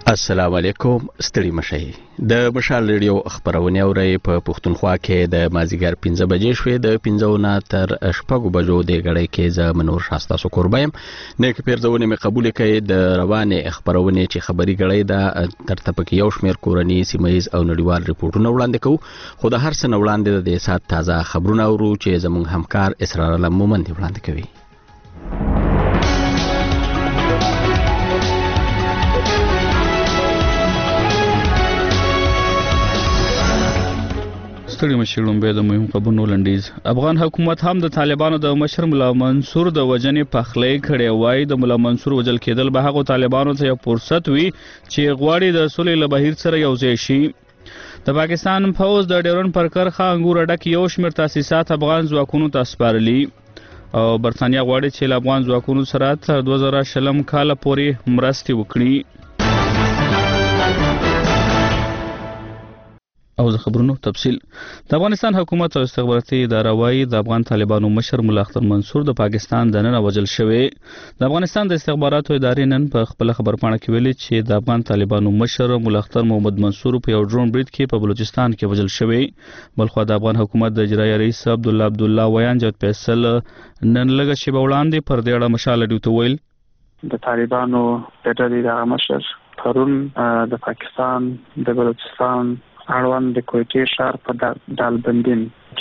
السلام علیکم. ستړي مشئ. د مشال ریډیو خبرونه اوري په پښتونخوا کې د مازیګر 15 بجې شوې د 15 نه تر 6 بجو د غړې کې ز منور شاستا سو قربایم نه کې پیرځونه مې قبول کړي د روانه خبرونه چې خبري غړې د ترتب کې یو شمیر کورنی سیمایز او نړیوال ریپورتونه وړاندې کوو خو د هر څه وړاندې د سات تازه خبرونه اورو چې زموږ همکار اسرار الله مومند وړاندې کوي. ستړي مشرون به د مهم خبرونو لنډیز. افغان حکومت هم د طالبانو د مشر مولا منصور د وجنې پخلې کړي وای. د مولا منصور وجل کېدل به هغه طالبانو ته یو فرصت وي چې غواړي د سولې له بهیر سره یوځای شي. د پاکستان فوج د ډیورن پر کرخه انګور ډک یو شمېر تاسیسات افغان ځواکونو ته سپارلي او برتانیا غواړي چې له افغان ځواکونو سره تر 2020 کال پورې مرستې وکړي. او د خبرونو تفصیل. د افغانستان حکومت او استخباراتي اداره وايي د افغان طالبانو مشر مولا اختر منصور د پاکستان د نن وجل شوی. د افغانستان د استخباراتو ادارې نن په خپل خبرپاڼه کې ویلي چې د افغان طالبانو مشر مولا اختر محمد منصور په یو ډرون برید کې په بلوچستان کې وجل شوی. بلخو د افغان حکومت د اجرایي رئیس عبدالله ویان جوت فیصل نن لږ شی وړاندې پر دې اړه مشال ډیوته ویل د طالبانو د ډلې مشر پرون د پاکستان د بلوچستان اړوند د کوټې شهر په دالبندین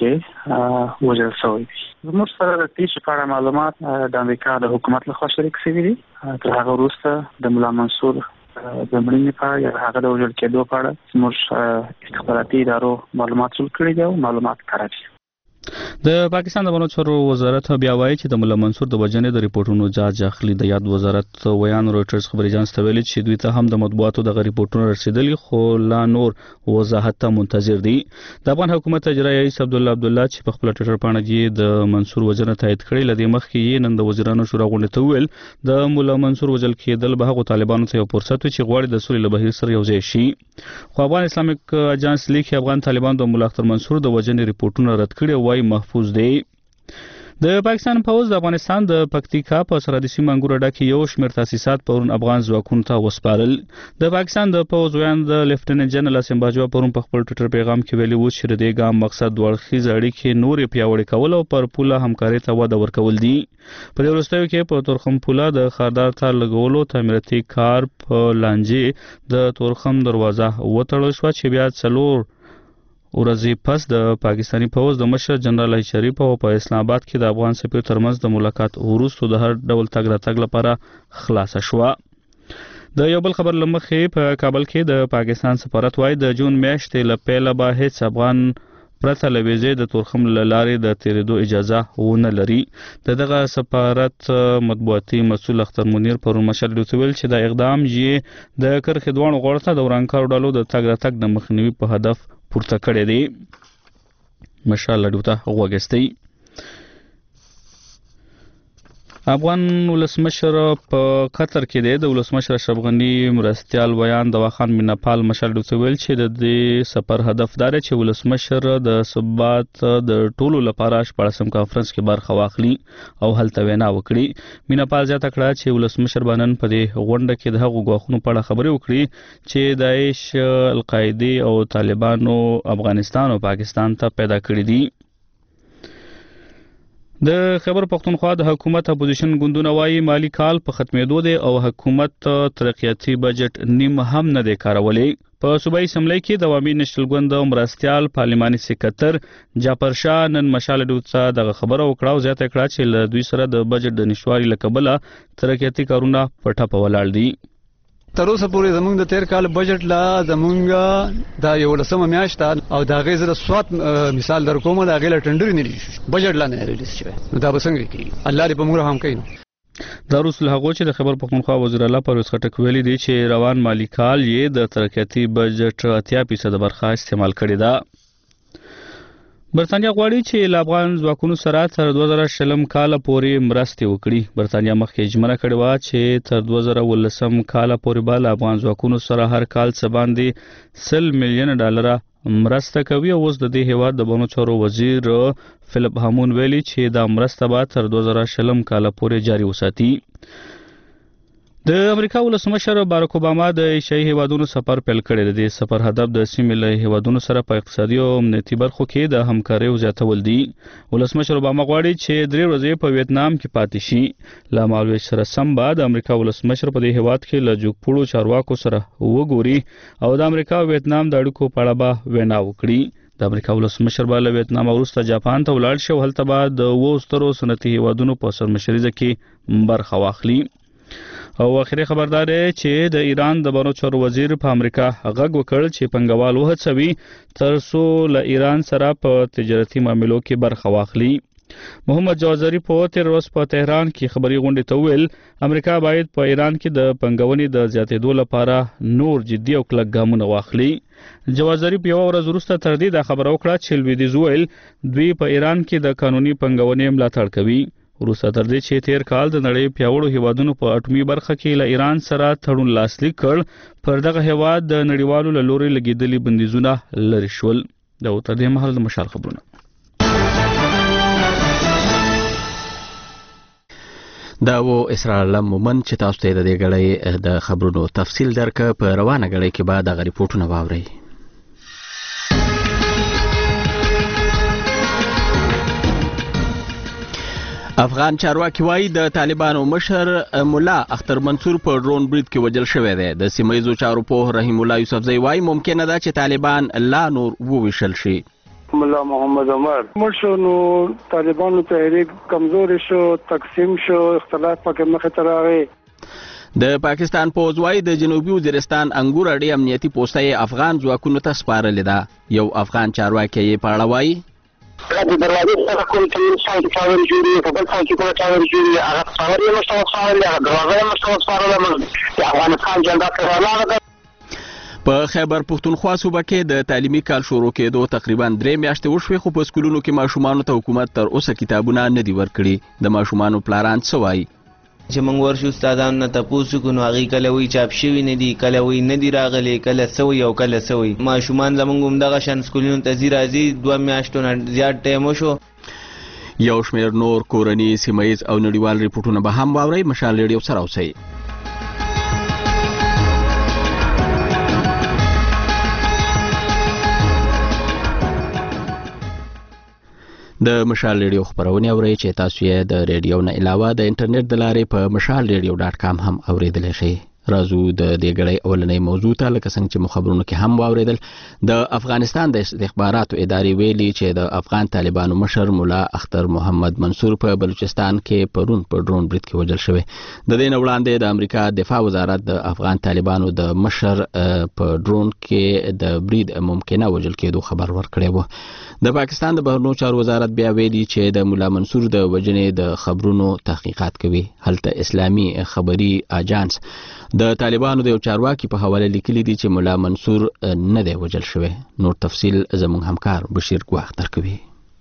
کې وژل شوی دی. زموږ سره د دې په معلومات د امریکا د حکومت له خوا شریک شوي دي. تر هغه وروسته د مولا منصور د مړینې په اړه یا هغه د وژل کېدو په اړه زموږ استخباراتي ادارو معلومات ټول کړي دي او معلومات کړي دي. د پاکستان د بهرنیو چارو وزارت بیا وایي چې د مولا منصور د وجنې د ریپورتونو جاج اخلي. د یاد وزارت ویان رويټرز خبري اژانس ته ویلي چې دوی ته هم د مطبوعاتو د ریپورتونو رسیدلي خو لا نور وضاحت ته منتظر دي. د افغان حکومت اجرایي رئیس عبدالله چې په خپل ټوئیټر باندې کې د منصور وجنه تایید کړی لدی مخکې یې نن د وزیرانو شورا غونډه ته ویل د مولا منصور وجل کېدل به هغه طالبانو ته یو فرصت وي چې غواړي د سولې له بهیر سره یوځای شي. خو افغان اسلامیک اجانس لیکي افغان طالبان د مولا اختر منصور د وجنې ریپورتونه رد کړي وای محفوظ دي. د پاکستان فوج د افغانستان د پکتیکا په سرحدي سیمه انګور ډک یو شمېر تاسیسات پرون افغان ځواکونو ته وسپارل. د پاکستان د فوج ویان د لیفټیننټ جنرال اسیم باجوا پرون په خپل ټوئیټر پیغام کې ویلي و چې د دې ګام مقصد دوړخیز اړیکې نورې پیاوړې کول او پر پوله همکاري ته وده ورکول دي. په دې وروستیو کې په تورخم پوله د خاردار تار لګولو تعمیراتي کار په لانجې د تورخم دروازه وتړل شو چې بیا څلور ورځې پس د پاکستانی فوج د مشر جنرال شریف او په اسلام آباد کې د افغان سفیر ترمنځ د ملاقات وروسته د هر ډول تګ راتګ لپاره خلاصه شو. د یو بل خبر لمخې په کابل کې د پاکستان سفارت وايي د جون میاشتې له پیله به هیڅ افغان پرته له ویزې د تورخم له لارې د تیرېدو اجازه ونه لري. دغه سفارت مطبوعاتي مسؤل اختر منیر پرون مشال ډیوته ویل چې د اقدام یې د کرخې دوانو غوړ ته د ورانکارو ډلو د تګ راتګ د مخنیوي په هدف پورته کړی دی. مشال ډیوته وګستی. افغان ولسمشر په قطر کې دی. د ولسمشر اشرف غنی مرستیال ویان دواخان میناپال مشال ډیوته ویل چې د دې سفر هدف دا دی چې ولسمشر د ثبات د ټولو لپاره 14م کانفرنس کې برخه واخلي او هلته وینا وکړي. میناپال زیاته کړه چې ولسمشر باندې په دې غونډه کې د هغو غواخونو په اړه خبرې وکړي چې داعش، القاعده او طالبانو افغانستان او پاکستان ته پیدا کړی دي. د خیبر پختونخوا د حکومت اپوزیشن ګوندونه وايي مالی کال په ختمېدو دی او حکومت ترقیاتي بجټ نیم هم نه دی کارولی. په صوبایي اسمبلی کې د عوامي نېشنل ګوند مرستیال پارلماني سکرټر جعفر شاه نن مشال ډیوته دغه خبره وکړه او زیاته کړه چې له دوی سره د بجټ د نشواري له کبله ترقیاتي کارونه په ټپه ولاړ دي. تر اوسه پورې زمونږ د تیر کال بجټ لا زمونږ د 11 میاشت او د هغې زه د سوات مثال در کوم د هغې له ټنډرې نه ریلیز شو بجټ لا نه ریلیز شوی. نو دا به څنګه کېږي؟ الله دې په موږ هم کوي. دا وروسته له هغو چې د خیبر پختونخوا وزیر الله پرویز خټک ویلي دي چې روان مالي کال یې د ترقیاتي بجټ 80% برخه استعمال کړې ده. برتانیا غواړي چې له افغان ځواکونو سره تر 2020 کال پورې مرستې وکړي. برتانیا مخکې ژمنه کړې وه چې تر 2019 کال پورې به له افغان ځواکونو سره هر کال څه باندې $100 میلیون مرسته کوي. او اوس د دې هیواد د بهرنیو چارو وزیر فلیپ هامون ویلي چې دا مرسته به تر 2020 کال پورې جاري وساتي. د امریکا ولسمشر باراک اوباما د ایشیايي هیوادونو سفر پیل کړی دی. سفر هدف د سیمې له هیوادونو سره په اقتصادي او امنیتي برخو کې د همکارۍ زیاتول دي. ولسمشر اوباما غواړي چې 3 ورځې په ویتنام کې پاتې شي. له مالوي سره سم بعد امریکا ولسمشر په دې هیواد کې له جوګپوړو چارواکو سره وګوري او د امریکا او ویتنام د اړیکو په اړه به وینا وکړي. د امریکا ولسمشر به له ویتنام وروسته جاپان ته ولاړ شي او هلته به د 2 سترو صنعتي هیوادونو په سرمشرۍ کې برخه واخلي. او اخري خبردار دی چې د ایران د بانو چارو وزیر په امریکا غږ وکړ چې پنګوال وهڅوي ترڅو له ایران سره په تجارتي معاملو کې برخه واخلي. محمد جواد ظریف په 13 ورځ په تهران کې خبري غونډې ته ویل امریکا باید په ایران کې د پنګونې د زیاتېدو لپاره نور جدي او کلک ګامونه واخلي. جواد ظریف یو ورځ وروسته تر دې دا خبره وکړه چې لویدیځ ویل دوی په ایران کې د قانوني پنګونې ملاتړ کوي. وروسته تر دې چې 13 کال د نړۍ پیاوړو هیوادونو په اټومي برخه کې له ایران سره تړون لاسلیک کړ پر دغه هیواد د نړیوالو له لوري لګیدلي بندیزونه لرې شول. دا تر دې مهال د مشال خبرونه. دا و اسرائیل مومن چې تاسو ته د دې غړې د خبرونو تفصیل درک په روانه غړې کې بعد غ ریپورتونه واوري. افغان چارواکي وایي د طالبانو مشر مولا اختر منصور په ډرون برید کې وژل شوی دی. د سیمایي چارو په رحیم الله یوسفزئی وایي ممکنه ده چې طالبان لا نور وویشل شي. مولا محمد عمر مرشونو طالبانو تحریک کمزور شو، تقسیم شو، اختلاف پکې مخه ته راغی. د پاکستان پوز وایي د جنوبي وزیرستان انګور اړې امنیتي پوسټه افغان ځواکونو ته سپارلې ده. یو افغان چارواکي یې په اړه وایي د دروازې سره کوم چې څنګه جوړي په بل ځای کې کوم جوړي هغه څاور یې مستوسارل هغه دروازه یې مستوسارل د افغانستان جنډا کړه. په خیبر پختونخوا صوبه کې د تعلیمي کال شروع کېدو تقریبا 3 میاشتې وشوې خو په سکولونو کې ماشومانو ته حکومت تر اوسه کتابونه نه دي ورکړي. د ماشومانو پلاران څه وایي چې موږ ورشو استادانو نه تاسو کو نو هغه کله وی چاپ شوی نه دي، کله وی نه دي راغلي، کله سوي او کله سوي. ماشومان زمونږ هم دغه شان سکولونو ته زی راځي 2 میاشتو نه زیات ټایم وشو. یو شمېر نور کورني سیمایز او نړیوال ریپورتونه به هم واورئ. مشال ریډیو سره اوسئ. د مشال ریډیو خبرونه اورئ چې تاسو یې د ریډیو نه علاوه د انټرنیټ د لارې په mashalradio.com هم اوریدلی شئ. راځو د دې غړې اولنۍ موضوع ته لکه څنګه چې مخابرونو کې هم واوریدل. د افغانستان د استخباراتو ادارې ویلي چې د افغان طالبانو مشر مولا اختر محمد منصور په بلوچستان کې پرون په ډرون برید کې وژل شوی. د دې نه وړاندې د امریکا دفاع وزارت د افغان طالبانو د مشر په ډرون کې د برید ممکنه وژل کېدو خبر ورکړی و. د پاکستان د بهرنیو چارو وزارت بیا ویلي چې د مولا منصور د وژنې د خبرونو تحقیقات کوي. هلته اسلامي خبري اجانس د طالبانو د یو چارواکي په حواله لیکلي دي چې مولا منصور نه دی وژل شوی. نور تفصیل زموږ همکار بشیر ګواخ درکوي.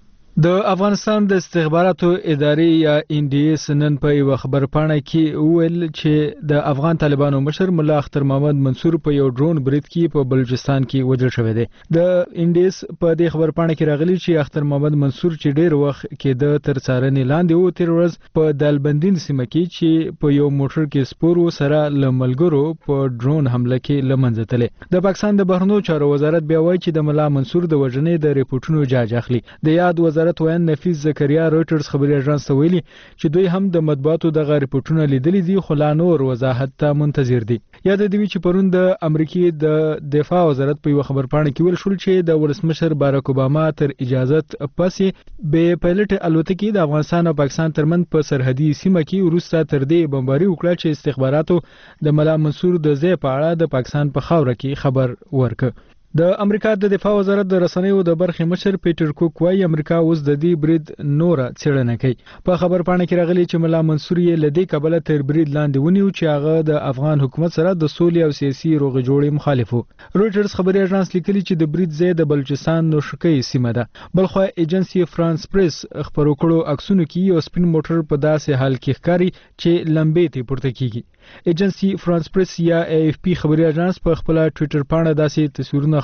د افغانستان د استخباراتو ادارې یا ان ډي اس نن په یو خبرپاڼه کې وویل چې د افغان طالبانو مشر مولا اختر محمد منصور په یو ډرون برید کې په بلوچستان کې وژل شوی دی. د ان ډي اس په دې خبرپاڼه کې راغلي چې اختر محمد منصور چې ډیر وخت کې د تر څارنې لاندې و 13 ورځ په دالبندین سیمه کې چې په یو موټر کې سپورو سره لملګرو په ډرون حمله کې لمنځه تللی. د پاکستان د بهرنیو چارو وزارت بیا وایي چې د مولا منصور د وژنې د ریپورتونو جاج اخلي. د یاد وزارت ویان نفیس زکریا رويټرز خبري اژانس ته ویلي چې دوی هم د مطبوعاتو دغه ریپورتونه لیدلي دي خو لا نور وضاحت ته منتظر دي. یاد دی چې پرون د امریکای د دفاع وزارت په یو خبرپاڼه کې ویل شول چې د ولسمشر باراک اوباما تر اجازت پسې به پایلټ الوتکې د افغانستان او پاکستان ترمن په سرحدي سیمه کې وروسته تر دې بمباري وکړه چې استخباراتو د مولا منصور د ځای په اړه د پاکستان په خاوره کې خبر ورکړ. د امریکا د دفاع وزارت د رسنیو د برخې مشر پیټر کوک وايي امریکا اوس د دې برید نوره څېړنه کوي. په خبرپاڼه کې راغلي چې مولا منصور یې لدې کبله تر برید لاندې ونیو چې هغه د افغان حکومت سره د سولې او سیاسي روغې جوړې مخالف وو. رويټرز خبري اژانس لیکلي چې د برید ځای د بلوچستان نوشکۍ سیمه ده. بلخو ایجنسی فرانس پریس خبرو کړو عکسونو کې یو سپین موټر په داسې حال کې ښکاري چې لمبې ته پورته کیږي. ایجنسی فرانس پریس یا AFP خبري اژانس په خپل ټوئیټر باندې داسې تصویرونه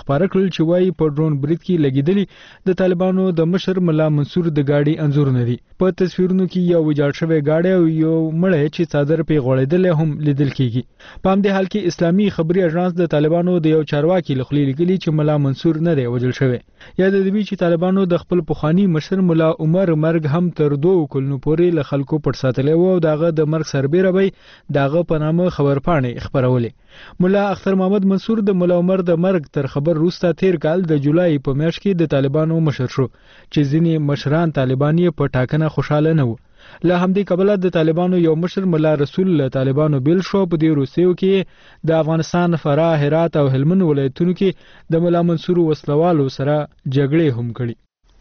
خبره کړل چې وايي په ډرون برید کې لګیدلی د طالبانو د مشر ملا منصور د گاډي انزورونه دي. په تصویرونو کې یو ویجاړ شوی گاډي او یو مړی چې څادر په غوړېدل هم لیدل کیږي. په همدې حال کې اسلامي خبري اژانس د طالبانو د یو چارواکي لخوا لیکلي چې ملا منصور نه دی وژل شوی. یادوي چې طالبانو د خپل پخوانی مشر ملا عمر مرګ هم تر 2 کلونو پورې له خلکو پټ ساتلی و او داغه د مرګ سربېره به داغه په نامه خبرپاڼې خبرولې. ملا اختر محمد منصور د ملا عمر د مرګ تر خبر وروسته تیر کال د جولای په میاشت کې د طالبانو مشر شو چې ځینې مشران طالبان یې په ټاکنه خوشاله نه وو. له همدې کبله د طالبانو یو مشر ملا رسول له طالبانو بیل شو. په دې روسیو کې د افغانستان فراه، هرات او هلمند ولایتونو کې د ملا منصور وسلوالو سره جګړې هم کړي.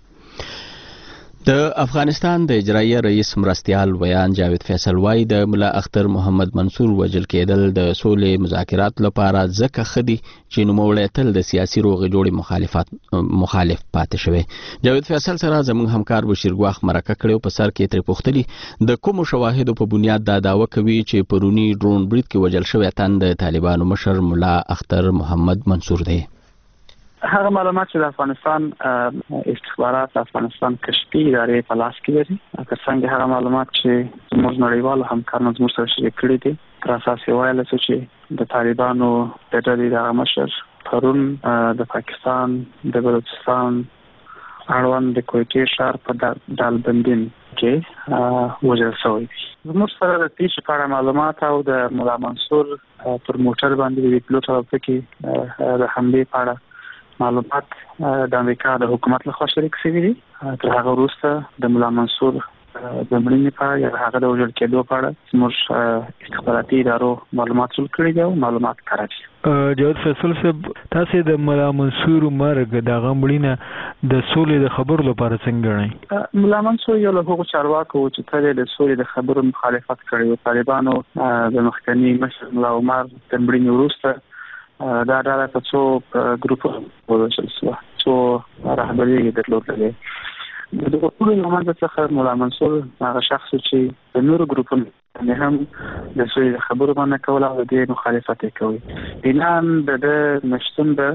د افغانستان د اجرایه رئیس مرستیال ویان جاوید فیصل وای د ملا اختر محمد منصور وژل کېدل د سولې مذاکرات لپاره ځکه خدي چې نوموړی تل د سیاسي روغې جوړې مخالف پاتې شوی. جاوید فیصل سره زموږ همکار بشیر ګواخ مرکه کړو. په سر کې ترې پوښتلي د کومو شواهدو په بنیاد دا دعوه کوي چې پرونی ډرون برید کې وژل شوی تن د طالبانو مشر ملا اختر محمد منصور دی. هغه معلومات چې د افغانستان استخبارات افغانستان کشفي ادارې په لاس کې لري، که څنګه هغه معلومات چې زموږ نړیوالو همکارانو زموږ سره شریک کړي دي، تر اساس یې ویل چې د طالبانو د ډلې د مشر پرون د پاکستان د بلوچستان اړوند د کوټې ښار په دالبندین کې وژل شوی دی. زموږ سره د پیښې په اړه معلومات او د ملا منصور پر موټر باندې د پلوټ او پکې د حملې په اړه معلومات د امریکا د حکومت لخوا شریک شوي دي. تر هغه وروسته د ملا منصور د مړینې په اړه یا هغه د وژل کېدو په اړه زموږ استخباراتي ادارو معلومات ټول کړي دي او معلومات کار دي. جاوید فیصل صاحب، تاسو د ملا منصور مرګ د غمړینه د سولې د خبرو لپاره څنګه غواړئ؟ ملا منصور یو له هغو چارواکو چې تل د سولې د خبرو مخالفت کړی. طالبانو د مخکنی مشر ملا عمر د مړینې وروسته دا ډله په څو ګروپونو وویشل شوه، څو رهبري یې درلودلې. د دغو ټولو له منځه څخه ملا منصور هغه شخص چې د نورو ګروپونو هم د سولې د خبرو باندې کول او د دې مخالفت یې کوي. اعلان د ده نشتون د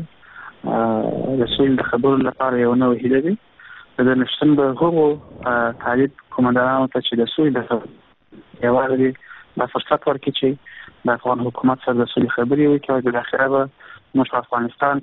سولې د خبرو لپاره یو نوې هیله دی. د ده نشتون د هغو طالب قومندانانو ته چې د سولې د خبرو یوازې دا فرصت ورکړي چې د افغان حکومت سره د سولې خبرې وکړي او د اخره به موږ په افغانستان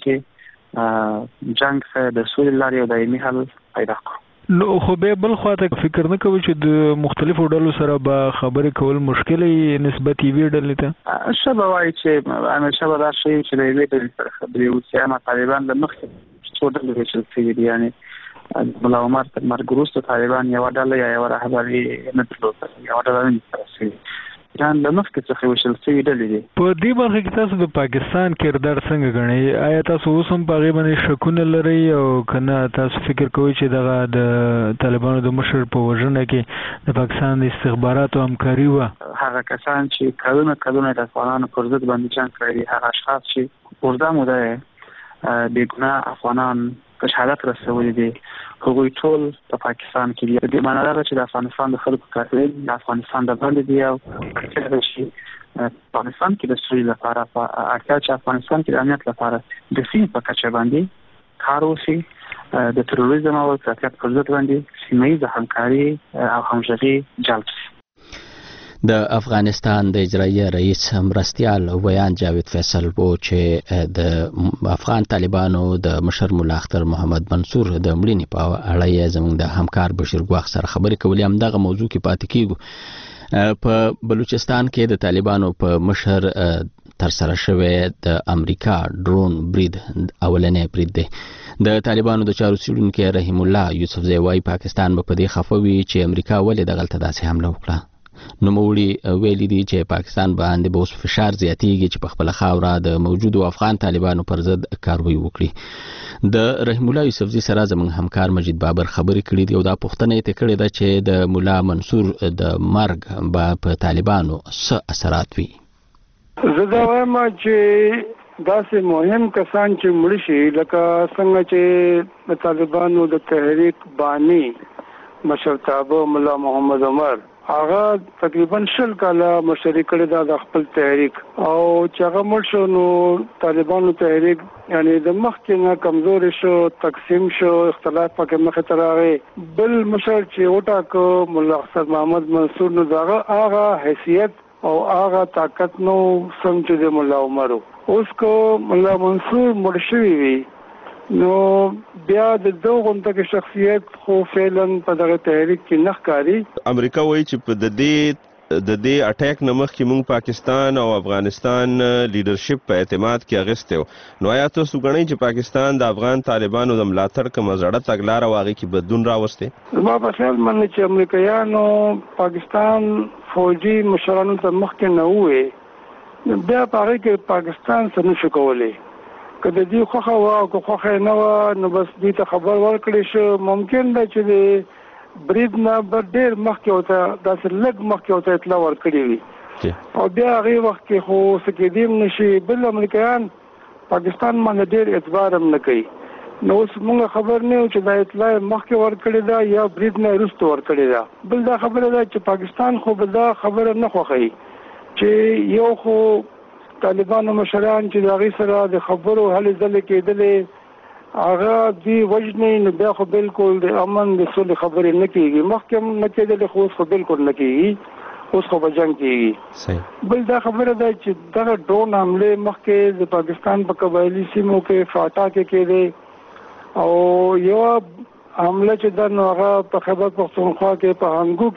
کې جنگ سره د سولې لارې یو دایمي حل پیدا کړو. نو خو به بل خواته فکر نه کوي چې د مختلفو ډلو سره به خبرې کول مشکل نسبت یې ډلې ته شبه وایي چې همیشه به دا شي چې د یوې ډلې سره خبرې وکړي. اما طالبان له مخکې څو ډلې ویشل شوي دي، یعنې ملا عمر تر مرګ وروسته طالبان یوه ډله یا یوه رهبري نه درلوده، یوه ډله نه سره شوي ځان له مخکې څخه ویشل شوي ډلې دي. په دې برخه کې تاسو د پاکستان کردار څنګه ګڼئ؟ آیا تاسو اوس هم په هغې باندې شکونه لرئ او که نه تاسو فکر کوئ چې دغه د طالبانو د مشر په وژنه کې د پاکستان د استخباراتو همکاري وه؟ هغه کسان چې کلونه د افغانانو پر ضد باندې جنګ کړی دي، هغه اشخاص چې اوږده موده بې ګناه افغانان په شهادت رسولي دي، هغوی ټول په پاکستان کې دي. د دې معنا ده چې د افغانستان د خلکو قاتلین د افغانستان د باندې دي او کله چې افغانستان کې د سولې لپاره اړتیا چې افغانستان کې د امنیت لپاره د سیمې په کچه باندې کار وشي، د تروریزم او افراطیت پر ضد باندې سیمه ییزه همکاري او همغږي جلب شي. د افغانستان د اجرایه رئیس مرستیال ویان جاوید فیصل وو چې د افغان طالبانو د مشر ملا اختر محمد منصور د مړینې په اړه یې زموږ د همکار بشیر ګواخ سره خبرې کولې. همدغه موضوع کې پاتې کیږو. په بلوچستان کې د طالبانو په مشر ترسره شوی د امریکا ډرون برید اولنې برید دی. د طالبانو د چارو څیړونکي رحیم الله یوسفزی وایي پاکستان به په دې خفه وي چې امریکا ولې دغلته داسې حمله وکړه. نوموړي ویلي دي چې پاکستان باندې به اوس فشار زیاتیږي چې په خپل خاوره د موجودو افغان طالبانو پر ضد کاروي وکړي. د رحیم الله یوسفزي سره زموږ همکار مجید بابر خبرې کړې دي او دا پوښتنه یې کړې ده چې د ملا منصور د مرګ به په طالبانو څه اثرات وي. زه دا وایم چې داسې مهم کسان چې مړه شي لکه څنګه چې د طالبانو د تحریک بانی مشرتابه ملا محمد عمر هغه تقریبا 10 کاله مشري کړی د خپل تحریک او چې هغه مړ شو نو طالبانو تحریک یعنی د مخکې نه کمزوري شو، تقسیم شو، اختلاف پکې مخه ته راغی. بل مشر چې وټاکو مولا اسد محمد منصور نو هغه حیثیت او هغه طاقت نو سم چې د مولا عمر اوس کو مولا منصور مړ شوی وي نو بیا د دوه غونډه شخصیت خو فعلا په دغه تحریک کې نخکاری. امریکا وایي چې په د دې اٹیک نمخ کې مونږ پاکستان او افغانستان لیډرشپ په اعتماد کې اغستو. نو آیا تاسو غواړئ چې پاکستان د افغان طالبانو د ملاتړ کوم زړه تګلارې واغې کې بدلون راوستي؟ ما په خیال باندې چې امریکایانو پاکستان فوجي مشرانو ته مخکې نه وې بیا په کې پاکستان څه نشو کولای. کله دې خوخه وا او خوخه نه وا نو بس دې ته خبر ورکړې شو ممکن ده چې د برید نه ډېر مخکې وته داسې لږ مخکې وته اطلاع ورکړې وي او بیا هغه وخت کې خو سکیدیم نشي. بل امریکایان پاکستان باندې ډېر اعتبار هم نه کوي. نو اوس موږ خبر نه یو چې دا اطلاع مخکې ورکړې ده یا برید نه وروسته ورکړې ده. بل دا خبره ده چې پاکستان خو به دا خبره نه خوښوي چې یو خو طالبانو مشران چې د هغې سره د خبرو هلې ځلې کېدلې هغه دوی وژنې نو بیا خو بالکل د امن د سولې خبرې نه کېږي. مخکې هم نه کېدلې خو اوس خو بالکل نه کېږي، اوس خو به جنګ کېږي. بل دا خبره ده چې دغه ډرون حملې مخکې د پاکستان په قبایلي سیمو کې فاټا کې کېدې او یو حمله چې ده نو هغه په خیبر پختونخوا کې په هنګو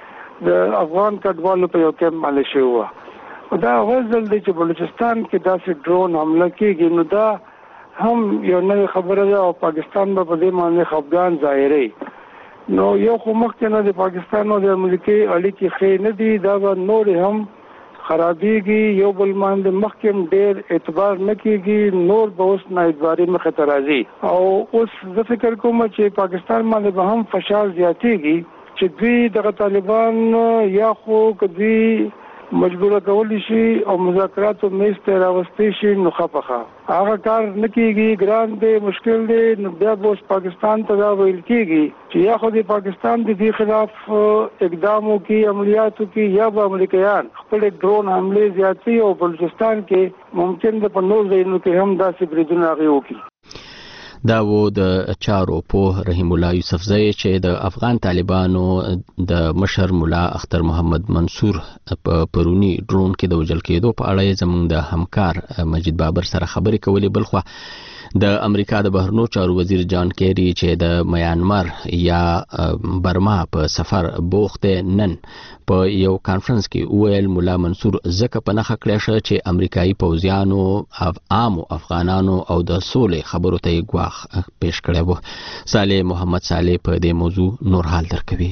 کې د افغان کډوالو په یو کیمپ باندې شوی وه. دا وزل دی چې بلوچستان کې داسې ډرون حمله کېږي نو دا هم یو نوې خبره ده او پاکستان به په دې باندې خفګان ظاهروي. نو یو خو مخکې نه د پاکستان او د امریکې اړیکې ښې نه دي، دا به نورې هم خرابېږي. یو بل باندې مخکې هم ډېر اعتبار نه کېږي، نور به اوس نااعتباري مخې ته راځي او اوس زه فکر کوم چې پاکستان باندې به هم فشار زیاتېږي چې دوی دغه طالبان یا خو که دوی مجبوره کولی شي او مذاکراتو میز ته راوستي شي نو خپخه هغه کار نه کېږي، ګران دی، مشکل دی. نو بیا به اوس پاکستان ته دا ویل کېږي چې یا خو د پاکستان د دې خلاف اقدامو کې عملیاتو کې یا به امریکایان خپل ډرون حملې زیاتوي او بلوچستان کې ممکن د په نور ځایونو کې هم داسې بریدونه هغې وکړي. دا و د چارو په رحیم الله یوسفزی چې د افغان طالبانو د مشر مولا اختر محمد منصور په پرونی ډرون کې د وژل کېدو په اړه زموږ د همکار مجید بابر سره خبرې کولې. بلخوا د امریکا د بهرنیو چارو وزیر جان کیری چې د میانمار یا برما په سفر بوخت نن په یو کانفرنس کې ویل مولا منصور زکه په نخښه کړی شو چې امریکایي پوځیانو عام افغانانو او د سولې خبرو ته غواخ پیش کړی وو. صالح محمد صالح په دې موضوع نور حال درکوي.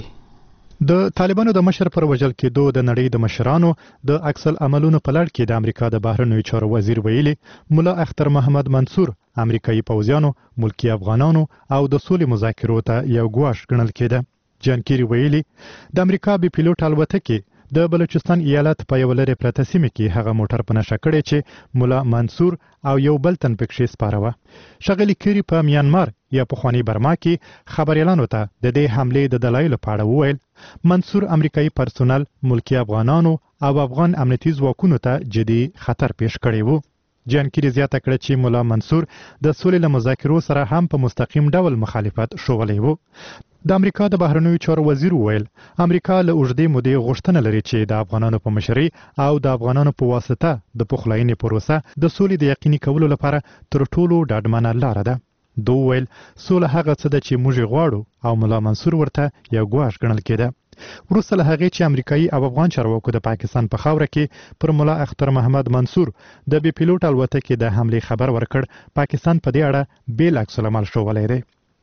د طالبانو د مشر پر وژل کېدو د نړۍ د مشرانو د عکس العملونو په لړ کې د امریکا د بهرنیو چارو وزیر ویلي مولا اختر محمد منصور امریکایي پوځیانو، ملکی افغانانو او د سولې مذاکرو ته یو ګواښ ګڼل کېده. جان کیری ویلي د امریکا بي پیلوټ الوتکې د بلوچستان ایالت په یو لرې پرته سیمه کې هغه موټر په نشه کړی چې مولا منصور او یو بل تن پکې سپاره و. شغلی کیری په میانمار یا پخوانی برما کې خبريالانو ته د دې حملې د دلایلو په اړه وویل منصور امریکایي پرسونل، ملکی افغانانو او افغان امنیتي ځواکونو ته جدي خطر پیښ کړی وو. جان کیری زیاته کړه چې مولا منصور د سولې له مذاکرو سره هم په مستقیم ډول مخالفت شولی وو. د امریکا د بهرنیو چارو وزیر ویل امریکا له اوږدې مودې غوښتنه لري چې د افغانانو په مشرۍ او د افغانانو په واسطه د پخلاینې پروسه د سولې د یقیني کولو لپاره تر ټولو ډاډمنه لاره ده. دوی ویل سوله هغه څه ده چې موږ غواړو او مولا منصور ورته یو ګواښ ګڼل کېده. وروسته له هغې چې امریکایي او افغان چارواکو د پاکستان په خاوره کې پر مولا اختر محمد منصور د بي پیلوټ الوتکې د حملې خبر ورکړ، پاکستان په دې اړه بیل عکس العمل ښوولی دی.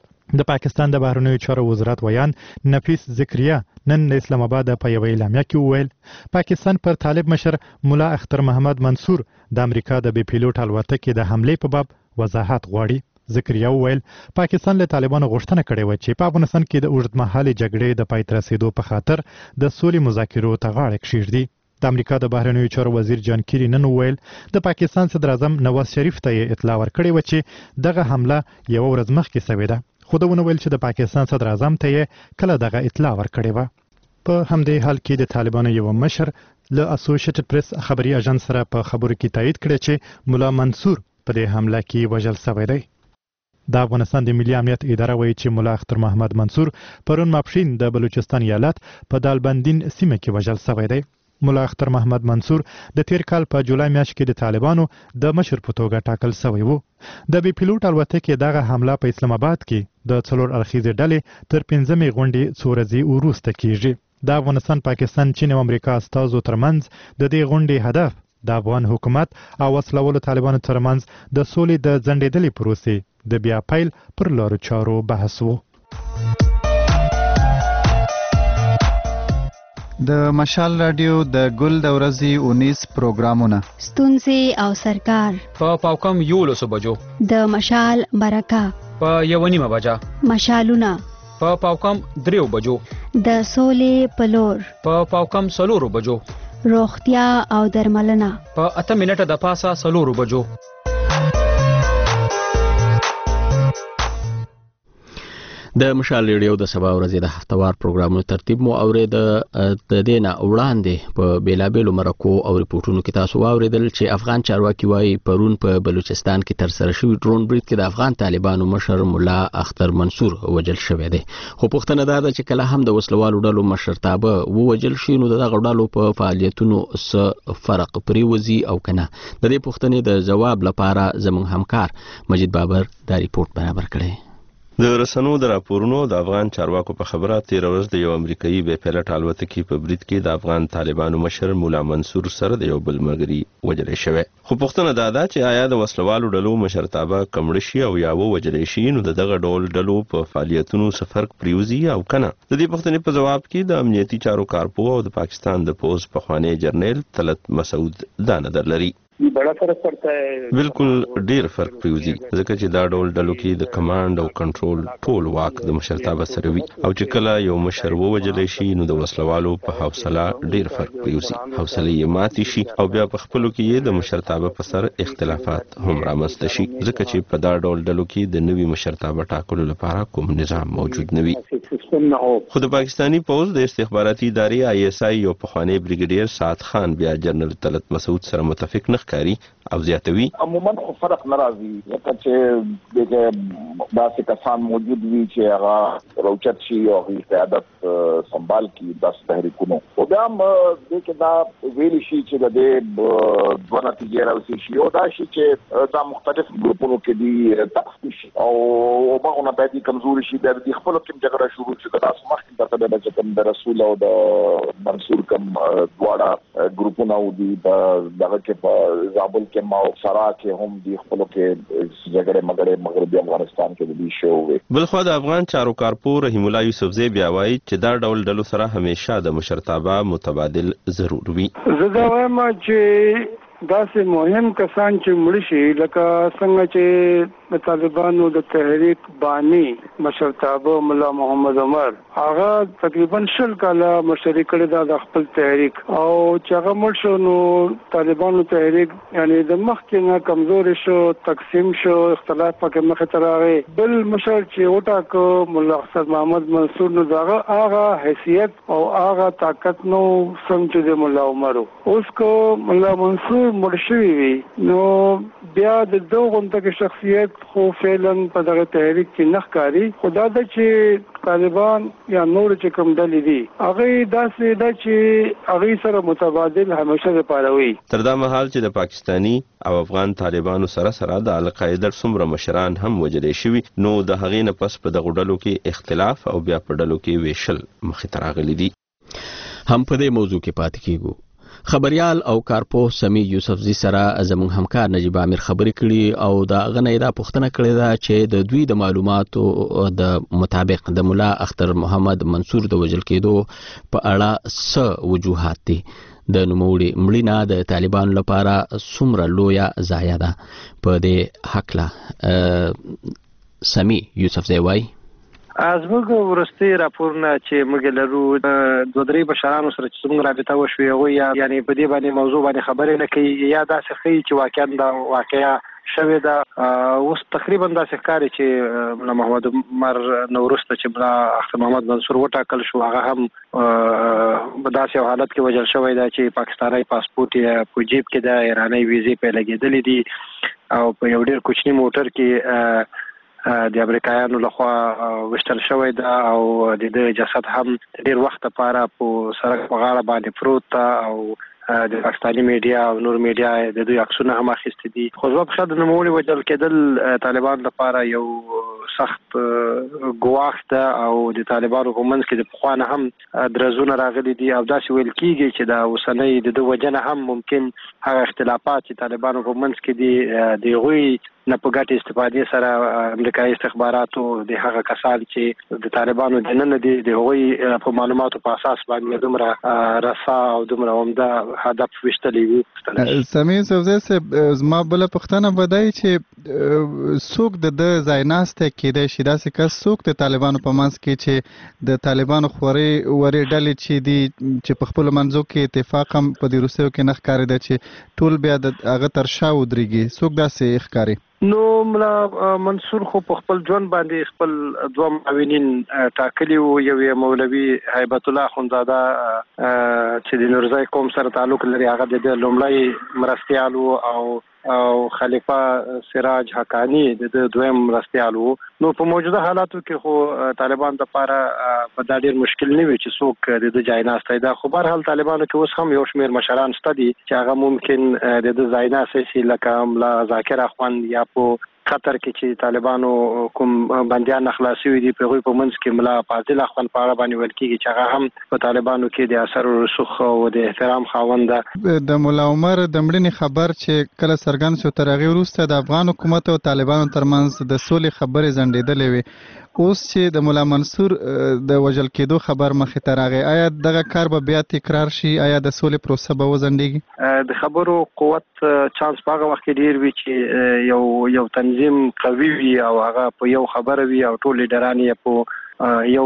د پاکستان د بهرنیو چارو وزارت ویان نفیس ذکریا نن د اسلام آباد په یوه اعلامیه کې وویل پاکستان پر طالب مشر مولا اختر محمد منصور د امریکا د بي پیلوټ الوتکې د حملې په باب وضاحت غواړي. ذکریا وویل پاکستان له طالبانو غوښتنه کړې و چې په افغانستان کې د اوږدمهالې جګړې د پای ته رسیدو په خاطر د سولې مذاکرو ته غاړه کښېږدي. د امریکا د بهرنیو چارو وزیر جان کیری نن وویل د پاکستان صدر اعظم نواز شریف ته اطلاع ورکړې و چې دغه حمله یو ورځ مخکې شوې ده، خو دا ونه ویل چې د پاکستان صدر اعظم ته کله دغه اطلاع ورکړې و. په همدې حال کې د طالبانو یو مشر له اسوسییټډ پریس خبري اژانس سره په خبرو کې تایید کړی چې مولا منصور په دې حمله کې وژل شوی دی. د افغانستان د ملي امنیت اداره وایي چې مولا اختر محمد منصور پرون ماپښین د بلوچستان ایالت په دالبندین سیمه کې وژل شوی دی. مولا اختر محمد منصور د تیر کال په جولای میاشت کې د طالبانو د مشر په توګه ټاکل شوی و. د بي پیلوټ الوتکې دغه حمله په اسلام آباد کې د څلور اړخیزې ډلې تر 15مې غونډې څو ورځې وروسته کیږي. د افغانستان، پاکستان، چین او امریکا استازو ترمنځ د دې غونډې هدف د افغان حکومت او وسلوالو طالبانو ترمنځ د سولې د ځنډېدلې پروسې د بیا پیل پر لارو چارو بحث و. د مشال رادیو د ګل د ورځې 19 پروګرامونه ستونزې او سرکار په پاوکم 11 بجو، د مشال برکه په 1:30 بجا، مشالونه په پاوکم 3 بجو، د سولې پلور په پاوکم 4 بجو، روغتیا او درملنه په 8 منټه د پاسه 4 بجو. د مشال ریډیو د سبا ورځې د هفتوار پروګرامونو ترتیب مو اورید. د دینه وړاندې په بیلابېلو مرکو او ریپورتونو کې تاسو واوریدل چې افغان چارواکي وایي پرون په بلوچستان کې تر سره شوی ډرون برید کې د افغان طالبانو مشر مولا اختر منصور وژل شوی دی. خو پوښتنه دا ده چې کله هم د وسلوالو ډلو مشرتابه ووژل شي نو دغه ډلو په فعالیتونو څه فرق پریوزي او کنه. د دې پوښتنې د جواب لپاره زموږ همکار مجید بابر دا ریپورت برابر کړی. د رسنو د راپورونو د افغان چارواکو په خبره 13 ورځ د یو امریکایي بې پیلوټ الوتکې په برید کې د افغان طالبانو مشر مولا منصور سره د یو بل ملګري وژل شوی. خو پوښتنه دا ده چې آیا د وسلوالو ډلو مشرتابه کمړ شي او یا وژل شي نو دغه ډول ډلو په فعالیتونو څه فرق پریوزي او کنه. د دې پوښتنې په جواب کې د امنیتي چارو کارپو او د پاکستان د پوز پخوانی جرنیل طلعت مسعود دا نظر لري. بڑا فرق پڑتا ہے. بالکل ډیر فرق پریوزي ځکه چې دا ډول ډلو کې د کمانډ او کنټرول ټول واک د مشرتابه سره وي او چې کله یو مشر ووژل شي نو د وسلوالو په حوصله ډیر فرق پریوزي، حوصله یې ماتي شي او بیا په خپلو کې د مشرتابه په سر اختلافات هم رامنځته شي ځکه چې په دا ډول ډلو کې د نوي مشرتابه ټاکلو لپاره کوم نظام موجود نه وي. خو د پاکستانی پوز د استخباراتي ادارې ISI یو پخوانی بریګیډیر سعد خان بیا جنرال طلعت مسعود سره متفق نه ښکاري او زیاتوي عموما خو فرق ناراضي لکه چې دغه داسې کسان موجود وي چې هغه روچت شي او قیادت سنبال کی داس تحریکونو او بیا دغه دا ویل شي چې د دې دوه نتیجې راوځي شي او دا شي چې دا مختلف ګروپونو کې دي تخصیص او هغه په دې کمزوري شي د خپل کوم جګړه شروع شي د تاسو مخکې د کوم د رسول او د منصور کوم دواړه ګروپونه او دغه کې په زابل کې ما او سرا کې هم دی خپل کې جګړه مغربي افغانستان کې دی شو. بلخو د افغان چارو کارپو رحیم الله یوسفزی بیا وایي چې دا ډول ډلو سره همیشه د مشرتابه متبادل ضرور وي. زه دا وایم چې داسې مهم کسان چې مړ شي لکه څنګه چې د طالبانو د تحریک بانی مشرتابه مولا محمد عمر هغه تقریبا 20 کاله مشري کړی د خپل تحریک او چې هغه مړ شو نو طالبانو تحریک یعنی د مخکې نه کمزور شو، تقسیم شو، اختلاف پکې مخه ته راغی. بل مشر چې وټاکو مولا اختر محمد منصور نو هغه حیثیت او هغه طاقت نو سم چې د مولا عمر اوس کو مولا منصور مړ شوی وي نو بیا د دوه غونډه شخصیت خو فعلا په دغه تحریک کې نه ښکاري. خدا د چې طالبان یا نور چې کوم ډلې دي هغه داسې د چې هغه سره متبادل همیشه لپاره وي. تر دا مهال چې د پاکستانی او افغان طالبانو سره د القاعده څومره مشران هم وژل شوي نو د هغې نه پس په دغه ډلو کې اختلاف او بیا په ډلو کې ویشل مخې ته راغلي دي. هم په دې موضوع کې پاتې کیږو. خبريال او کارپو سمی یوسفزی سره زموږ همکار نجیب امیر خبرې کړي او دا غنې دا پوښتنه کړې ده چې د دوی د معلوماتو د مطابق د مولا اختر محمد منصور د وژل کېدو په اړه څه وجوهات دي. د نوموړي مړینه د طالبانو لپاره څومره لویه ضایعه ده. په دې هکله سمی یوسفزی وایي زموږ ورستي راپورونه چې موږ لرو دوه درې بشرانو سره چې څنګه رابطه وشوي هغوی یعنې په دې باندې موضوع باندې خبرې نه کوي یا داسې ښیي چې واقعا دا واقعه شوې ده. اوس تقریبا داسې ښکاري چې ملا محمد عمر نو وروسته چې ملا اختر محمد منصور وټاکل شو هغه هم په داسې یو حالت کې وژل شوی دی چې پاکستاني پاسپورت یې په جیب کې د ایراني ویزې په لګېدلې دي او په یو ډېر کوچني موټر کې د امریکایانو لخوا وشتل شوی ده او د جسد هم ډېر وخت لپاره په سړک په غاړه باندې پروت او د پاکستاني میډیا او نور میډیا د دوی عکسونه هم اخیستي دي. خو زما په خیال د نوموړي وژل کېدل طالبان لپاره یو سخت ګواښ ده او د طالبانو په منځ کې د پخوا نه هم درزونه راغلي دي او داسې ویل کېږي چې د اوسنۍ د وجه نه هم ممکن هغه اختلافات چې طالبانو په منځ کې دي د هغوی نه په ګټې استفادې سره امریکایي استخباراتو د هغه کسان چې د طالبانو دننه دي د هغوی په معلوماتو په اساس باندې دومره رسا او دومره عمده هدف وشتلی وي. سمیر صاحب زما بل پښتنه بدای چې څوک د ځایناسته کېدای شي داسې کس څوک د طالبانو په منځ کې چې د طالبانو خوري وري ډلې چې دي چې په خپل منځو کې اتفاق هم په دې روسیو کې نه ښکاري ده چې ټول بیا د هغه تر شا ودرېږي څوک داسې ښکاري؟ نو ملا منصور خو په خپل ژوند باندې خپل دوه معاونین ټاکلي وو. یو یې مولوي هیبت الله اخندزاده چې د نورزای قوم سره تعلق لري هغه د لومړی مرستیال او خلیفہ سراج حقانی د دویم مرستیال وو. نو په موجوده حالاتو کې خو طالبان د لپاره په دا ډېر مشکل نه وي چې څوک د ځایناسته ده. خو بهر حال طالبانو کې اوس هم یو شمېر مشران شته دي چې هغه ممکن د ځایناسته شي لکه ملا ذاکر اخوند یا په قطر کې چې طالبانو کوم بندیان خلاصوي دي په غوي په منځ کې ملا فاضل اخوند په اړه باندې ویل کېږي چې هغه هم په طالبانو کې د اثر او رسوخ او د احترام خاوند ده. د مولا عمر د مړینې خبر چې کله څرګند شو تر هغې وروسته د افغان حکومت او طالبانو ترمنځ د سولې خبرې ځنډېدلې وې. اوس چې د مولا منصور د وژل کېدو خبر مخې ته راغی آیا دغه کار به بیا تکرار شي؟ آیا د سولې پروسه به وځنډېږي؟ د خبرو قوت چانس په هغه وخت کې ډېر وي چې یو تنظیم قوي وي او هغه په یو خبره وي او ټول لیډران یې په یو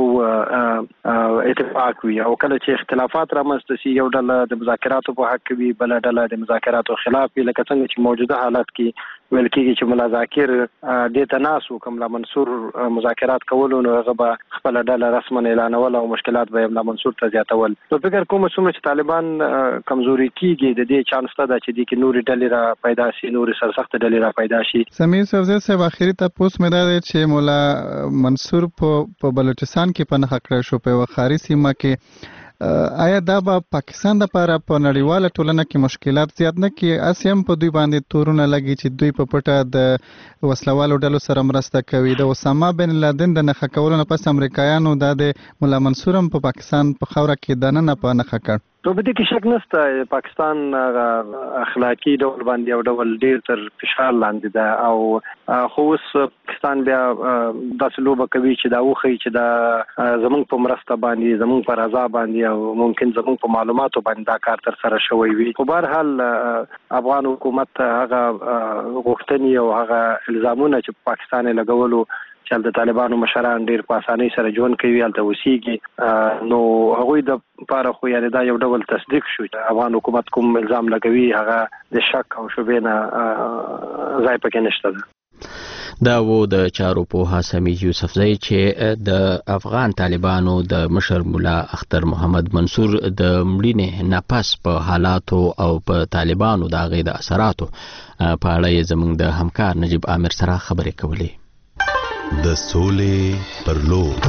اتفاق وي او کله چې اختلافات رامنځته شي یو ډله د مذاکراتو په حق وي بل ډله د مذاکراتو خلاف وي لکه څنګه چې موجوده حالت کې ویل کېږي چې ملا ذاکر دې ته ناس و کوم لا منصور مذاکرات کولو نو هغه به خپل ډله رسما اعلانول او مشکلات به ملا منصور ته زیاتول. نو فکر کوم چې طالبان کمزوري کیږي د دې چانس ته چې د کې نوري ډلې را پیدا شي نوري سرسخت ډلې را پیدا شي. سمیر صاحب اخیری تاسو مې دا چې مولا منصور په بلوچستان کې په نخښه کړی شو په وخاري سیمه کې. آیا دا به پاکستان لپاره په نړیواله ټولنه کې مشکلات زیات نه کړي؟ اسیم په دوی باندې تورونه لګي چې دوی په پټه د وسلوالو ډلو سره مرسته کوي. د اسامه بن لادن د نخښه کولو نه پس امریکایانو د مولا منصور هم په پاکستان په خاوره کې دننه په نخښه کړ. نو په دې کې شک نشته پاکستان اخلاقی ډول باندې او ډول ډیر تر فشار لاندې ده او خو اوس پاکستان بیا داسې لوبه کوي چې دا وخی چې دا زمونږ په مرسته باندې زمونږ په رضا باندې او ممکن زمونږ په معلوماتو باندې دا کار تر سره شوی وي. خو بهر حال افغان حکومت هغه غوښتنې او هغه الزامونه چې پاکستان یې لګولو چې د طالبانو مشران ډیر په اسانۍ سره ژوند کوي هلته اوسېږي نو هغوی د لپاره خو یعنې دا یو ډول تصدیق شو چې افغان حکومت کوم الزام لګوي هغه د شک او شبهې نه ځای پکې نشته ده. دا و د چارو پوها سمید یوسفزی چې د افغان طالبانو د مشر مولا اختر محمد منصور د مړینې نه پس په حالاتو او په طالبانو د هغې د اثراتو په اړه زموږ د همکار نجیب عامر سره خبرې کولې. د سولې پر لور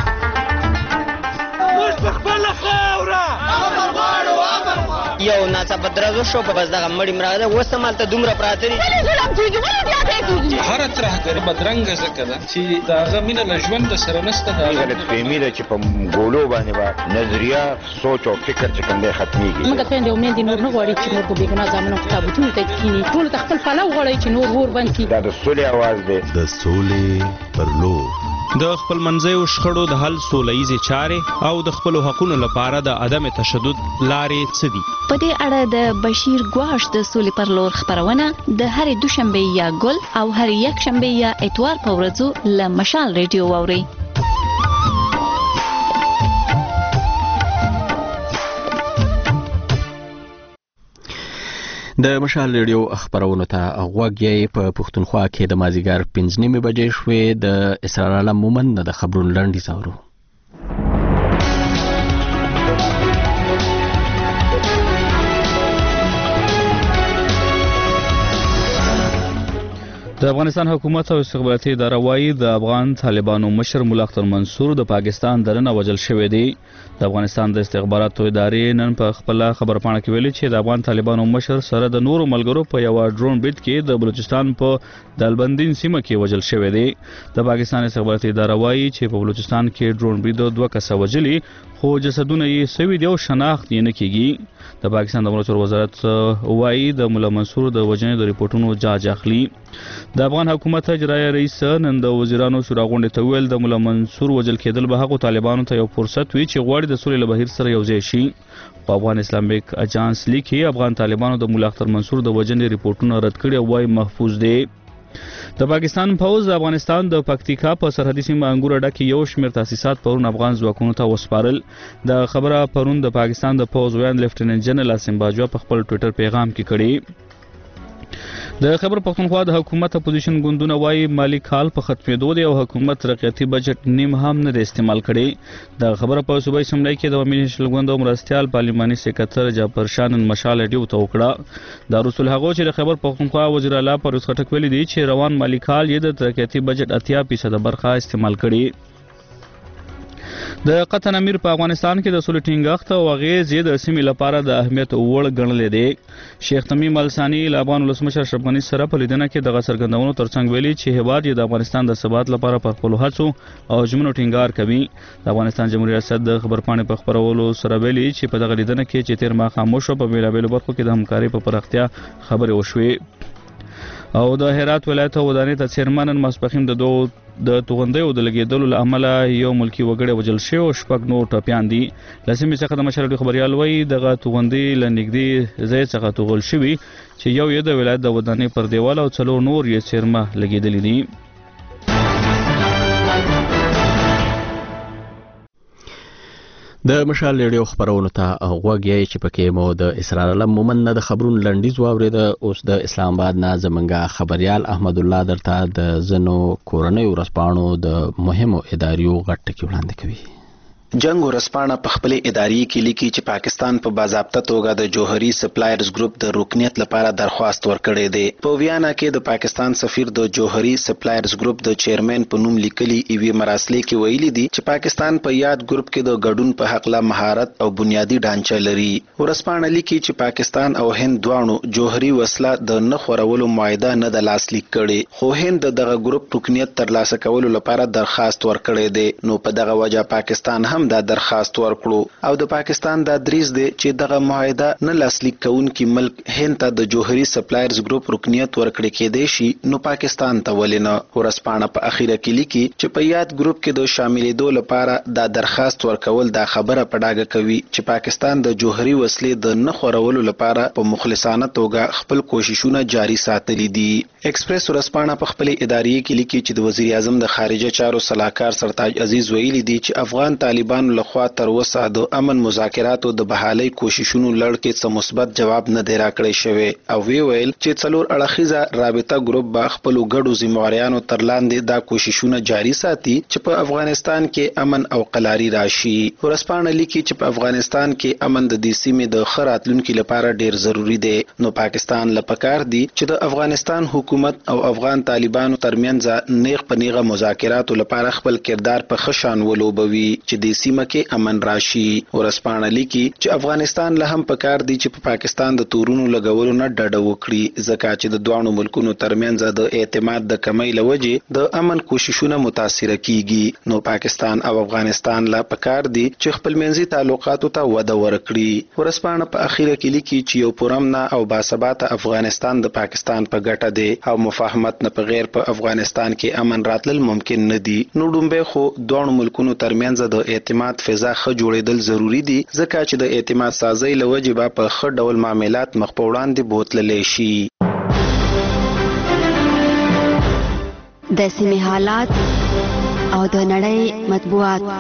یو ناڅاپه درزو شو په بس دغه مړی مراغله اوس هم هلته دومره پراته دي هره ترهګري بدرنګه ځکه ده چې د هغه مینه له ژونده سره نشته. دا غلطفهمي ده چې په ګولو باندې به نظریه سوچ او فکر چې کوم دی ختمېږي. موږ خویندې او میندې نور نه غواړي چې نور په بېګناه زامنو په تابوتونو ته کښېني. ټولو ته خپل پلو غواړي چې نور اور بند کړي. دا د سولې اواز دی. د سولې پر لور د خپل منځیو شخړو د حل سولهییزې چارې او د خپلو حقونو لپاره د عدم تشدد لارې څه دي؟ په دې اړه د بشیر ګواش د سولې پر لور خپرونه د هرې دوشنبې یا ګل او هرې یکشنبې یا اتوار په ورځو له مشال ریډیو واورئ. د مشال ریډیو خبرونو ته غوږی په پښتونخوا کې د مازیګر 5:30 بجې شوې. د اسرار عالم مومند د خبرونو لنډی زاورو. د افغانستان حکومت او استخباراتي اداره وايي د افغان طالبانو مشر مولا اختر منصور د پاکستان دننه وژل شوی دی. د افغانستان د استخباراتو ادارې نن په خپل خبرپاڼه کې ویلي چې د افغان طالبانو مشر سره د نورو ملګرو په یو ډرون برید کې د بلوچستان په دالبندین سیمه کې وژل شوی دی. د پاکستان استخباراتي اداره وايي چې په بلوچستان کې ډرون برید 2 کسه وژلي خو جسدونه یې سوي دي او شناخت یې نه کیږي. د پاکستان د امنیت وزارت وايي د مولا منصور د وژنې د ریپورتونو جاج اخلي. د افغان حکومت اجرایي رئیس نن د وزیرانو شورا غونډه ته ویل د مولا منصور وژل کېدل به هغو طالبانو ته یو فرصت وي چې غواړي د سولې له بهیر سره یوځای شي. په افغان اسلامیک اجانس لیکي افغان طالبانو د مولا اختر منصور د وژنې ریپورتونه رد کړي او وايي محفوظ دي. د پاکستان پوز د افغانستان د پکتیکا په سرحدي سیمه انګور اډه کې یو شمېر تاسیسات پرون افغان ځواکونو ته وسپارل. د خبره پرون د پاکستان د پوز ویان لیفټیننټ جنرال اسیم باجوا په خپل ټوئیټر پیغام کې کړی. د خبر پښتونخوا د حکومت اپوزیشن ګوندونه وايي مالی کال په ختمېدو دی او حکومت رقیبتي بجټ نیم هم نه استعمال کړي. د خبره په صوبایي اسمبلی کې د عوامي نېشنل ګوند او مرستيال پارلماني سکرټر جعفر شاه مشال ډیو ته وکړه. د رسول هغه چې د خبر پښتونخوا وزیر اعلی پرویز خټک ویلي دی چې روان مالی کال یې د رقیبتي بجټ 80% برخه استعمال کړي. د قطر امیر په افغانستان کې د سولې ټینګښت او اغیز د سیمې لپاره د اهمیت وړ ګڼل دي. شیخ تمیم الثانی له افغان ولسمشر اشرف غني سره په لیدنه کې د څرګندونو ترڅنګ ویلي چې هیواد د افغانستان د ثبات لپاره پر خپل هڅو او ژمنو ټینګار کوي. د افغانستان جمهوریت ریاست د خبرپاڼې په خبرولو سره ویلي چې په دغه لیدنه کې چې تیر ماه خاموش په بیلابېلو برخو کې د همکارۍ په پراختیا خبرې وشوې. او د هرات ولایت ودانې ته چیرمن ماسپخیم د توغندیو د لګیدلو له امله یو ملکی وګړی وژل شوی او 6 نور ټپیان دي. لسمې څخه د مشر خبريال وایي دغه توغندي لنګدي ځای څخه توغل شوی چې یو یې د ولایت د ودانې پر دیوال او څلور نور یې چیرمه لګیدلې دي. د مشال ریډیو خبرونو ته غوږی چې پکې مو د اسرار عالم مومند د خبرونو لنډیز واورید. اوس د اسلام آباد نه زمونږ خبريال احمد الله درته د زنو کورنۍ ورسپانو د مهمو اداریو غټ ټکی وړاندې کوي. جنگ ورسپانه په خپل اداري کې لیکي چې پاکستان په باضابطه توګه د جوهري سپلایرز ګروپ د رکنیت لپاره درخواست ورکړی دی. په ویانا کې د پاکستان سفیر د جوهري سپلایرز ګروپ د چیرمن په نوم لیکلي ایوي مراسلې کې ویلي دي چې پاکستان په یاد ګروپ کې د ګډون په حق له مهارت او بنیادی ډانچه لري. ورسپانه لیکي چې پاکستان او هند دواړو جوهري وسله د نه خورولو معاهده نه د لاسلیک کړي خو هند دغه ګروپ رکنیت ترلاسه کولو لپاره درخواست ورکړی دی. نو په دغه وجه پاکستان هم دا درخواست ورکړو او د پاکستان دا دریځ دی چې دغه معاهده نه لاسلیک کوونکی ملک هند ته د جوهري سپلایرز ګروپ رکنیت ورکړي کېدای شي نو پاکستان ته ولې نه. ورسپانه په اخیره کې لیکي چې په یاد ګروپ کې د شاملېدو لپاره دا درخواست ورکول دا خبره په ډاګه کوي چې پاکستان د جوهري وسلې د نه خورولو لپاره په مخلصانه توګه خپل کوششونه جاري ساتلي دي. ایکسپریس ورسپانه په خپل ادارې کې لیکي چې د وزیر اعظم د خارجه چارو صلاحکار سرتاج عزیز ویلي دی چې افغان طالبانو لخوا تر اوسه د امن مذاکراتو د بحالۍ کوششونو لړ کې څه مثبت جواب نه دی راکړی شوی او وی ویل چې څلور اړخیزه رابطه ګروپ به خپل ګډو ذمہواریانو تر لاندې دا کوششونه جاري ساتي چې په افغانستان کې امن او قلاري راشي. ورسپانه لیکي چې په افغانستان کې امن د دې سیمې د ښه راتلونکي لپاره ډیر ضروری دی. نو پاکستان له پکار دی چې د افغانستان حکومت او افغان طالبانو ترمنځ نیغ په نیغه مذاکراتو لپاره خپل کردار په ښه شان ولوبوي چې د سیمه کې امن راشي. ورسپانه لیکي چې افغانستان له هم پکار دی چې په پاکستان د تورونو لګولو نه ډډه وکړي ځکه چې د دوه ملکونو ترمنځ د اعتماد د کمی لوجې د امن کوششونه متاثر کیږي. نو پاکستان او افغانستان لا پکار دی چې خپل منځي تعلقاتو ته وده ورکړي. ورسپانه په اخیره کې لیکي چې یو پرامن او باثباته افغانستان د پاکستان په ګټه دی او مفاهمت نه په غیر په افغانستان کې امن راتلل ممکن نه دی. نو ډومبه خو دوه ملکونو ترمنځ د اعتماد فضا ښه جوړېدل ضروری دي ځکه چې د اعتماد سازۍ له وجې به په ښه ډول معاملات مخ په وړاندې بوتللی شي. د سیمې حالات او د نړۍ مطبوعات.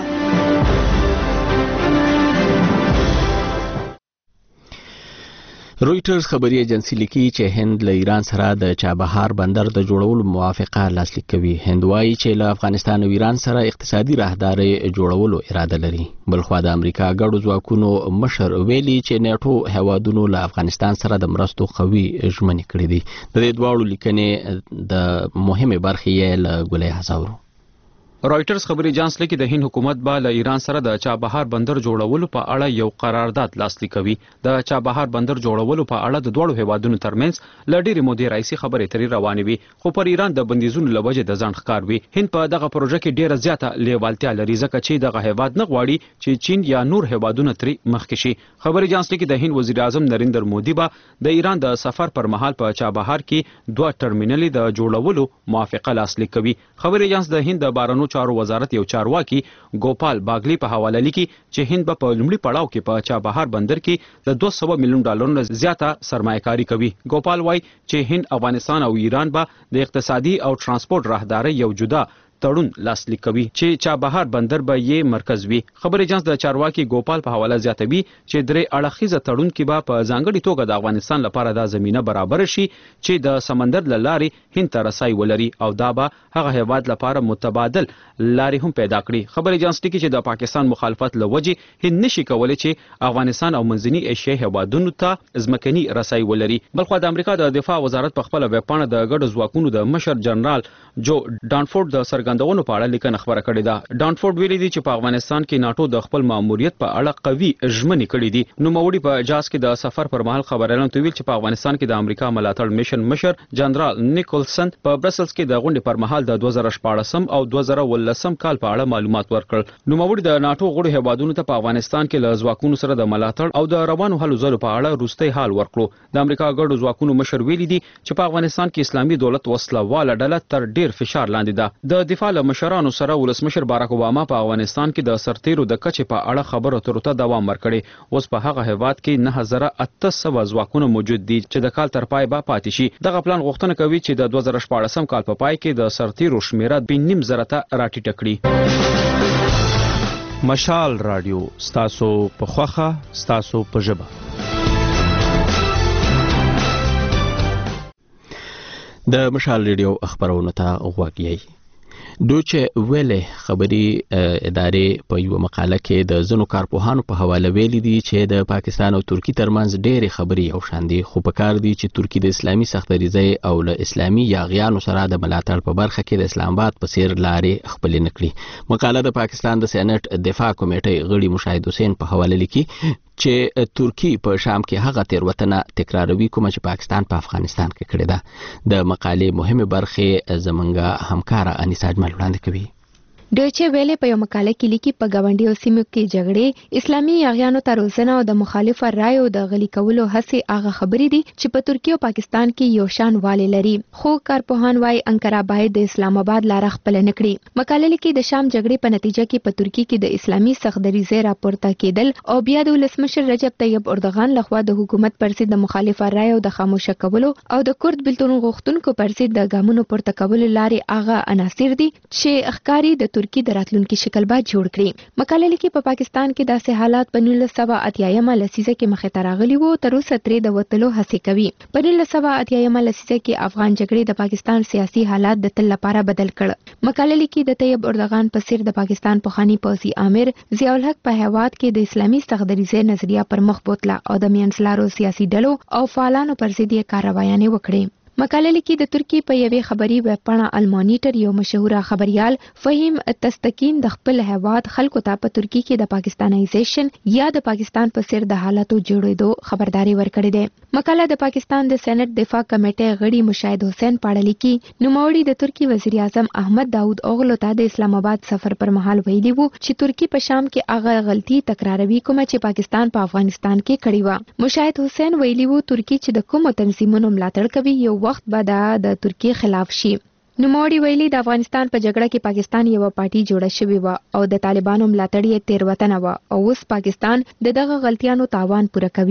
رويټرز خبري ایجنسی لیکي چې هند له ایران سره د چابهار بندر د جوړولو موافقه لاسلیک کوي. هند وايي چې له افغانستان او ایران سره اقتصادي راهداري جوړولو اراده لري. بلخوا د امریکا ګډو ځواکونو مشر ویلي چې نیټو هوادونو له افغانستان سره د مرستو قوي ژمنې کړې دي. د دې دواړو لیکنې د مهمه برخې یې له ګولې حساورو. رويټرز خبري ایجنس لیکي د هند حکومت به له ایران سره د چابهار بندر جوړولو په اړه یو قرارداد لاسلیک کوي. د چابهار بندر جوړولو په اړه د دوړو هیوادونو ترمنځ ل ډېری مودې راځي خبرې ترې روانې وي، خو پر ایران د بندیزونو لوجه د ځان ښکار وي. هند په دغه پروژه کې ډېره زیاته لیوالتیا لري ځکه چې دغه هیواد نه غواړي چې چین یا نور هیوادونه ترې مخکې شي. خبري ایجنس لیکي د هند وزیر اعظم نریندر مودي به د ایران د سفر پر مهال په چابهار کې 2 ټرمینل د جوړولو موافقه لاسلیک کوي. خبري ایجنس د هند د بهرنیو چارو وزارت یو چارواکي ګوپال باغلی په حواله لیکي چې هند په لومړي پړاو کې په چابهار بندر کې د $200 میلیون زیاته سرمایه‌کاري کوي. ګوپال وايي چې هند، افغانستان او ایران به د اقتصادي او ترانسپورت راهداري یو جدا تړون لاسلیک کوي چې چابهار بندر به یې مرکز وي. خبري ایجنس د چارواکي ګوپال په حواله زیاتوي چې درې اړخیزه تړون کې به په ځانګړي توګه د افغانستان لپاره د زمينه برابر شي چې د سمندر لارې هند ته رسای ولري او دا به هغه هیواد لپاره متبادل لارې هم پیدا کړي. خبري ایجنس لیکي چې د پاکستان مخالفت لوجه هند نشي کولای چې افغانستان او منځني ایشیا هیوادونو ته ځمکني رسای ولري. بلخو د امریکا د دفاع وزارت په خپل ویب پاڼه د ګډو ځواکونو د مشر جنرال جو ډانفورد د څرګندونو په اړه لیکنه خبره کړې ده. ډانفورد ویلي دی چې په افغانستان کې ناتو د خپل ماموریت په اړه قوي ژمنې کړې دي. نوموړي په اجازه کې د سفر پر مهال خبريالانو ته ویل چې په افغانستان کې د امریکا ملاتړ میشن مشر جنرال نیکولسن په برسلز کې د غونډې پر مهال د 2014 او 2018 کال په اړه معلومات ورکړل. نوموړي د ناتو غړو هیوادونو ته په افغانستان کې له ځواکونو سره د ملاتړ او د روانو هلو ځلو په اړه وروستي حال ورکړو. د امریکا ګډو ځواکونو مشر ویلي دی چې په افغانستان کې اسلامي دولت وسلواله ډله تر ډیر فشار لاندې ده. د دفاع له مشرانو سره ولسمشر باراک اوباما په افغانستان کې د سرتیرو د کچې په اړه خبرو اترو ته دوام ورکړي. اوس په هغه هیواد کې 9800 ځواکونه موجود دي چې د کال تر پای به پاتې شي. دغه پلان غوښتنه کوي چې د 2014 کال په پای کې د سرتیرو شمیره 2.5 ته راټیټه کړي. مشال رادیو ستاسو په خوخه ستاسو په ژبه. د مشال ریډیو خبرونه ته غوږ یې. دوچه ویلې خبري ادارې په یو مقاله کې د زنو کارپوهانو په حواله ویلي دي چې د پاکستان او ترکی ترمنځ ډېرې خبري او شان دي، خو په کار دي چې ترکی د اسلامي سختدریزۍ او له اسلامي یاغیانو سره د ملاتړ په برخه کې د اسلام آباد په څیر لارې خپل نه کړي. مقاله د پاکستان د سېنات دفاع کمیټې غړي مشاهد حسین په حواله لیکي چې ترکی په شام کې هغه تیروتنه تکراروي کوم چې پاکستان په افغانستان کې کړې ده. د مقالې مهمه برخه زمونږه همکار انیسا اجمل وړاندې کوي. ډوچه ویلې په یو مقاله کې لیکي په ګاونډیو سیمو کې جګړې، اسلامي یاغیانو ته روزنه او د مخالفه رایو د غلي کولو هڅې هغه خبرې دي چې په ترکیه او پاکستان کې یو شان والي لري. خو کارپوهان وايي انقره باید د اسلام آباد لار خپل نه کړي. مقاله لیکي د شام جګړې په نتیجه کې په ترکیه کې د اسلامي سختدریزۍ راپورته کېدل او بیا د ولسمشر رجب طیب اردوغان لخوا د حکومت پر ضد د مخالفه رایو د خاموشه کولو او د کورد بلتون غوښتونکو پر ضد د ګامونو پورته کولو لارې هغه عناصر دي چې ښکاری د ترکی د راتلونکي شکل با جوړ کړي. مقاله لیکي په پاکستان کې داسې حالات په 1980 لسیزه کې مخې ته راغلي وو، تر اوسه ترې د وتلو هڅې کوي. په 1980 لسیزه کې افغان جګړې د پاکستان سیاسي حالات د تل لپاره بدل کړ. مقاله لیکي د طیب اردوغان په څیر د پاکستان پخوانی پوځي امیر ضیاء الحق په هیواد کې د اسلامي سختدریزۍ نظریه پر مخ بوتله او د منځلارو سیاسي ډلو او فعالانو پر ضد یې کاروایانې وکړې. مقاله لیکي د ترکی په یوې خبري ویب پاڼه المانیټر یو مشهوره خبريال فهیم تستکین د خپل هیواد خلکو ته په ترکی کې د پاکستانایزیشن یا د پاکستان په څیر د حالاتو جوړېدو خبرداري ورکړې ده. مقاله د پاکستان د سېنات دفاع کمیټې غړي مشاهد حسین پاړه لیکي نوموړي د ترکی وزیر اعظم احمد داود اوغلو ته د اسلام آباد سفر پر مهال ویلي وو چې ترکی په شام کې هغه غلطي تکراروي کوم چې پاکستان په افغانستان کې کړې و. مشاهد حسین ویلي وو ترکی چې د کومو تنظیمونو ملاتړ کوي یو وخت به د ترکیه خلاف شي. نوموړي ویلي د افغانستان په جګړه کې پاکستان یو پارټي جوړه شوې و او د طالبانو ملاتړ یې تیروتنه و او اوس پاکستان دغه غلطیانو تاوان پوره کوي.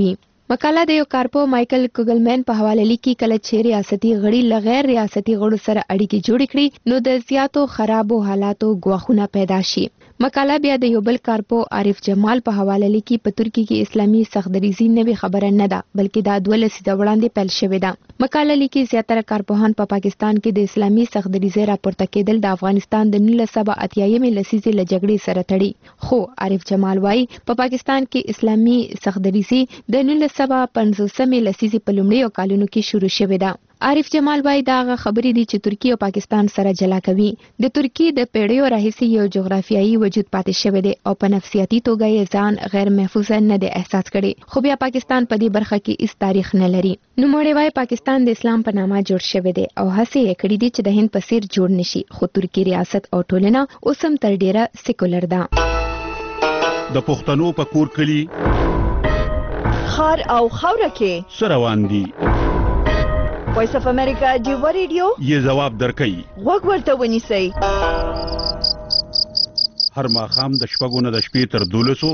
مقاله د یو کارپو مایکل کوګلمن په حواله لیکي کله چې ریاستي غړي لغیر ریاستي غړو سره اړیکې جوړې کړي نو د زیاتو خرابو حالاتو ګواښونه پیدا شي. مقاله بیا د یو بل کارپو عارف جمال په حواله لیکي په ترکی کې اسلامي سختدریزي نوې خبره نه ده بلکې دا 12 لسیزه وړاندې پیل شوې ده. مقاله لیکي زیاتره کارپوهان په پاکستان کې د اسلامي سختدریزي راپورته کېدل د افغانستان د 1980 لسیزې له جګړې سره تړي. خو عارف جمال وايي په پاکستان کې اسلامي سختدریزي د 1950 لسیزې په لومړیو کالونو کې شروع شوې ده. عارف جمال وايي دا خبرې دي چې ترکیه او پاکستان سره جلا کوي. د ترکیه د پیړیو راهیسې یو جغرافیایي وجود پاتې شوی دی او په نفسیاتي توګه یې ځان غیر محفوظ نه دی احساس کړي. خو بیا پاکستان په دې برخه کې هیڅ تاریخ نه لري. نوموړی وايي پاکستان د اسلام په نامه جوړ شوی دی او هڅې یې کړې دي چې د هند په څیر جوړ نشي. خو ترکی ریاست او ټولنه اوس هم تر ډیره سیکولر ده. د پښتنو په کور کلی خار او خوره کې سروان دي. وایس اف امریکا ډیو ریډیو یې جواب درکړي. وګ ورته ونیسئ. هر ماښام د شپږو نه د شپې تر 12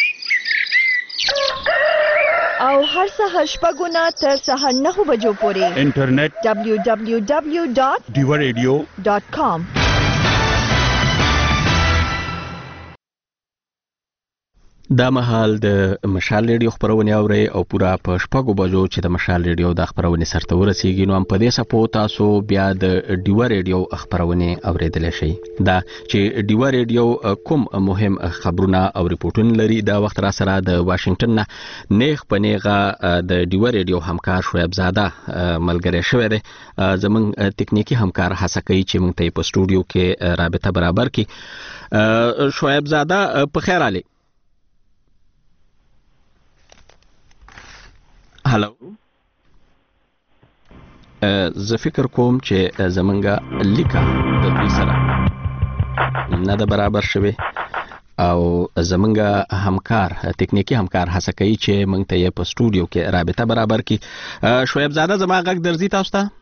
او هر سهار شپږو نه تر سهار 9 بجو پورې انټرنیټ www.diwaradio.com. دا مهال د مشال ریډیو خبرونه اوري او پورا په شپږو بجو چې د مشال ریډیو د خبرونه سرته ورسیږي نو هم په دې سپو تاسو بیا د ډیوا ریډیو خبرونه اوریدل شي. دا چې ډیوا ریډیو کوم مهم خبرونه او ریپورتونه لري دا وخت را سره د واشنگټن نه نیغ پنیغه د ډیوا ریډیو همکار شعیب زاده ملګری شوی دی. زمون تکنیکی همکار هڅه کوي چې موږ ته په سټوډیو کې رابطه برابر کړي. شعیب زاده په خیر علي. هلو زه فکر کوم چې زمونږه لیکه د دوی سره نه ده برابر شوی او زمونږه همکار تکنیکی همکار هڅه کوي چې موږ ته یې په سټوډیو کې رابطه برابر کړي. شعیب زاده زما غږ درځي تاسو ته؟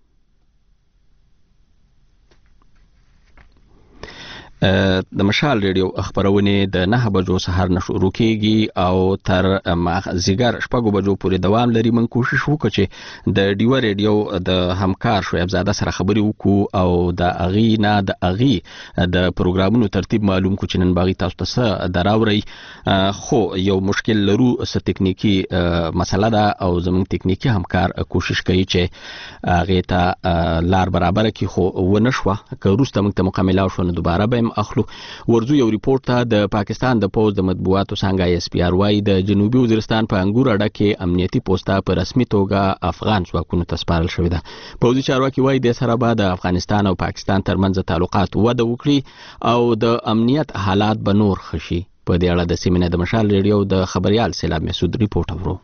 د مشال ریډیو خبرونه د 9 بجو سهار نه شروع کیږي او تر مازیګر 6 بجو پورې دوام لري. من کوشش وکړو چې د ډیوا ریډیو د همکار شعیب زاده سره خبرې وکړو او د اغي نه د اغي د پروګرامونو ترتیب معلوم کو چې نن باغی تاسو ته دراوري. خو یو مشکل لرو س تکنیکی مسله ده او زموږ تکنیکی همکار کوشش کوي چې اغه ته لار برابر کړي خو ونشوه که روسته موږ ته مکمل شو نو دوباره به اخلو. ورزو یو ریپورت ته د پاکستان د پوز د مطبوعاتو څنګه اس پی ار واي د جنوبي وزیرستان په انګور اډه کې امنیتي پوسټه په رسمي توګه افغان ځواکونو ته سپارل شوې ده. پوزي چارواکي وايي د سره بعد د افغانستان او پاکستان ترمنځ تعلقات وده وکړي او د امنیت حالات به نور خشي. په دې اړه د سیمینه د مشال ریډیو د خبريال سیلاب مسعود ریپورت اورو.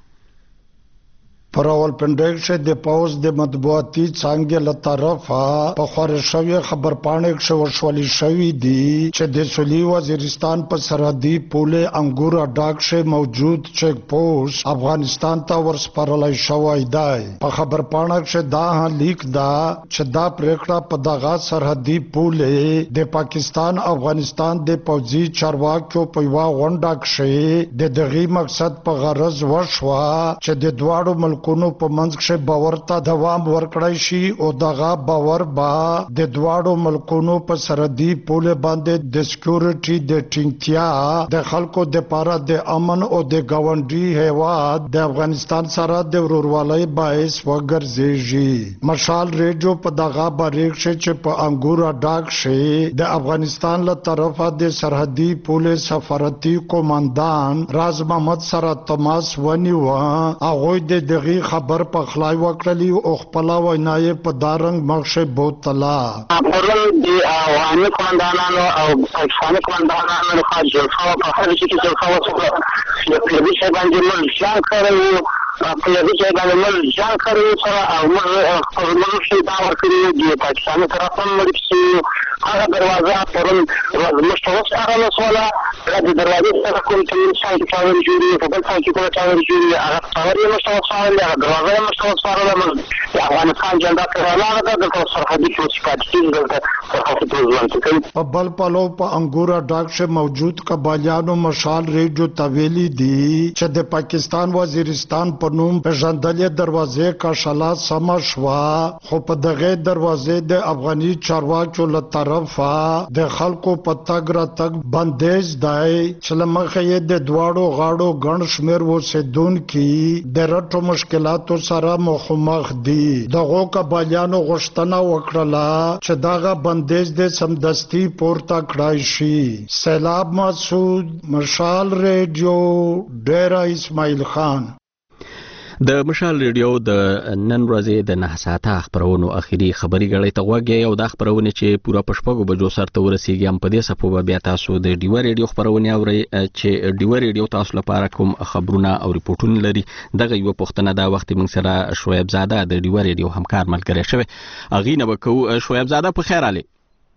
راولپنډي کې د پوز د مطبوعاتي څنګه له طرفه په خورشوي خبرپاڼه کې وشولې شوې دي چې د سولي وزیرستان په سرحدي پوله انګور اډاک شه موجود چیک پوسټ افغانستان ته ورسپارلای شوی دی. په خبرپاڼه کې دا لیک دا چې دا پریکړه په دغه سرحدي پوله د پاکستان افغانستان د پوځي چارواکو په یو غونډه کې د دغه مقصد په غرض وشوه چې د دواړو ملکونو په منځ کې باور ته دوام ورکړی شي او دغه باور با د دواړو ملکونو په سرحدي پوله باندې د سکیورټي د ټینګتیا د خلکو د پاره د امن او د ګاونډي هیواد د افغانستان سره د ورورولۍ باعث وګرځي. مشال ریډیو په دغه باریک چې په انګور اډاک شي د افغانستان له طرفه د سرحدي پوله سفارتي قوماندان راز محمد سره تماس ونیو. هغه د دغه خبر په خلای وکړلی او خپل وینای په دارنګ مخشه بوتلا. پرون د افغاني قوماندانانو او پاکستاني قوماندانانو له خوا جلسه په هر شي کې جلسه وشوه. په دې ځای باندې موږ ځان کړو په دې ځای باندې موږ ځان کړو سره او موږ شي دا ورکړو د پاکستاني طرف هم مرسي هغه دروازه پرون موږ ته وسره وسوله د دروازې سره کوم چې سایت ټاور جوړي په بل سایت کې کوم ټاور جوړي هغه ټاور یې مستوفاله ده دروازه یې مستوفاله ده د افغانستان جنډا کړه ده د سرحدي چوکاټ کې په بل پلو په انګورا ډاک شه موجود قبایلیانو مشال ریډیو تویلی دی چې د پاکستان وزیرستان په نوم پیژندلې دروازې کا شلا سم شوا خو په دغه دروازې د افغاني چارواکو له طرفه د خلکو په تګ را تګ بندیز دی چې لمخه یې د دواړو غاړو ګڼ شمېر اوسېدونکي د رټو مشکلاتو سره مخامخ دي دغو قبایلیانو غوښتنه وکړله چې دغه بندیز د سمدستي پورته کړای شي. سیلاب مسعود، مشال ریډیو، ډیره اسماعیل خان. د مشال ریډیو د نن ورځې د 9 ساعته خبرونو اخیری خبري غړې ته وګورئ او د خبرونه چې پوره پښپغو بجو سره ورسیږي هم په دې صفو بیا تاسو د ډیو ریډیو خبرونه اورئ چې ډیو ریډیو تاسو لپاره کوم خبرونه او ریپورتونه لري. دغه یو پښتنه دا وخت موږ سره شعیب زاده د ډیو ریډیو همکار ملګری شوی. اغینه وکړو. شعیب زاده په خیر علي.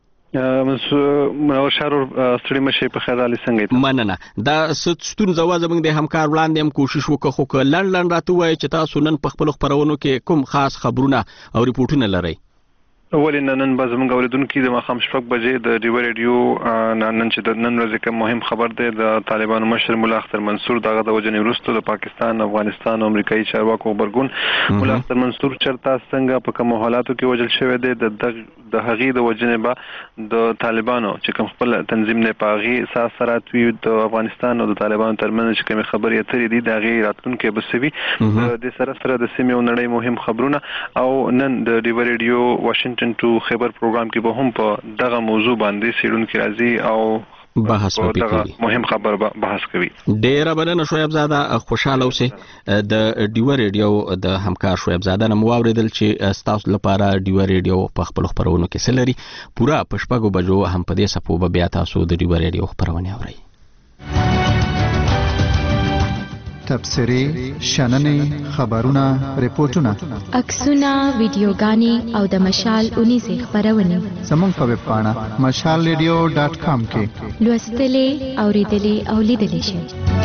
منور شهر ستړي مشه په خیر علي څنګه مننه. دا ستون زواز موږ د همکار وړاندې هم کوشش وکړو خو لړ راته وای چې تاسو نن په خپل خبرونو کې کوم خاص خبرونه او ریپورتونه لرئ. ولې نن به زموږ اوریدونکو د ماښام شپږ بجې د ډیو ریډیو نن چې د نن ورځې کوم مهم خبر دی د طالبانو مشر مولا اختر منصور دغه د وجنې وروسته د پاکستان، افغانستان او امریکایي چارواکو خبرګون مولا اختر منصور چرته څنګه په کوم حالاتو کې وجل شوی دی د هغې د وجنې به د طالبانو چې کوم خپل تنظیم نه پاغي ساسرات وي د افغانستان او د طالبانو ترمنځ چې کوم خبرې اترې دي د هغې راتلونکي بسوي د سره د سیمې او نړۍ مهم خبرونه او نن د ډیو ریډیو واشنگټن ټو خبر پروګرام کې به هم په دغه موضوع باندې سیډونکو راځي او بحث وکړي مهم خبر بحث کوي. ډیره بلنه شعیب زاده خوشاله اوسئ. د ډیو ریډیو د همکار شعیب زاده نو واوریدل چې تاسو لپاره ډیو ریډیو په خپل خبرونو کې سلري پورا پښپغو بجو هم په دې صفو بیا تاسو د ډیو ریډیو خبرونه اورئ. تبصرې، شننې، خبرونه، ریپورتونه، عکسونه، ویډیوګانې او د مشال 19 خبرونه زموږ په ویب پاڼه mashalradio.com کې لوستلې، اوریدلې او لیدلې شئ.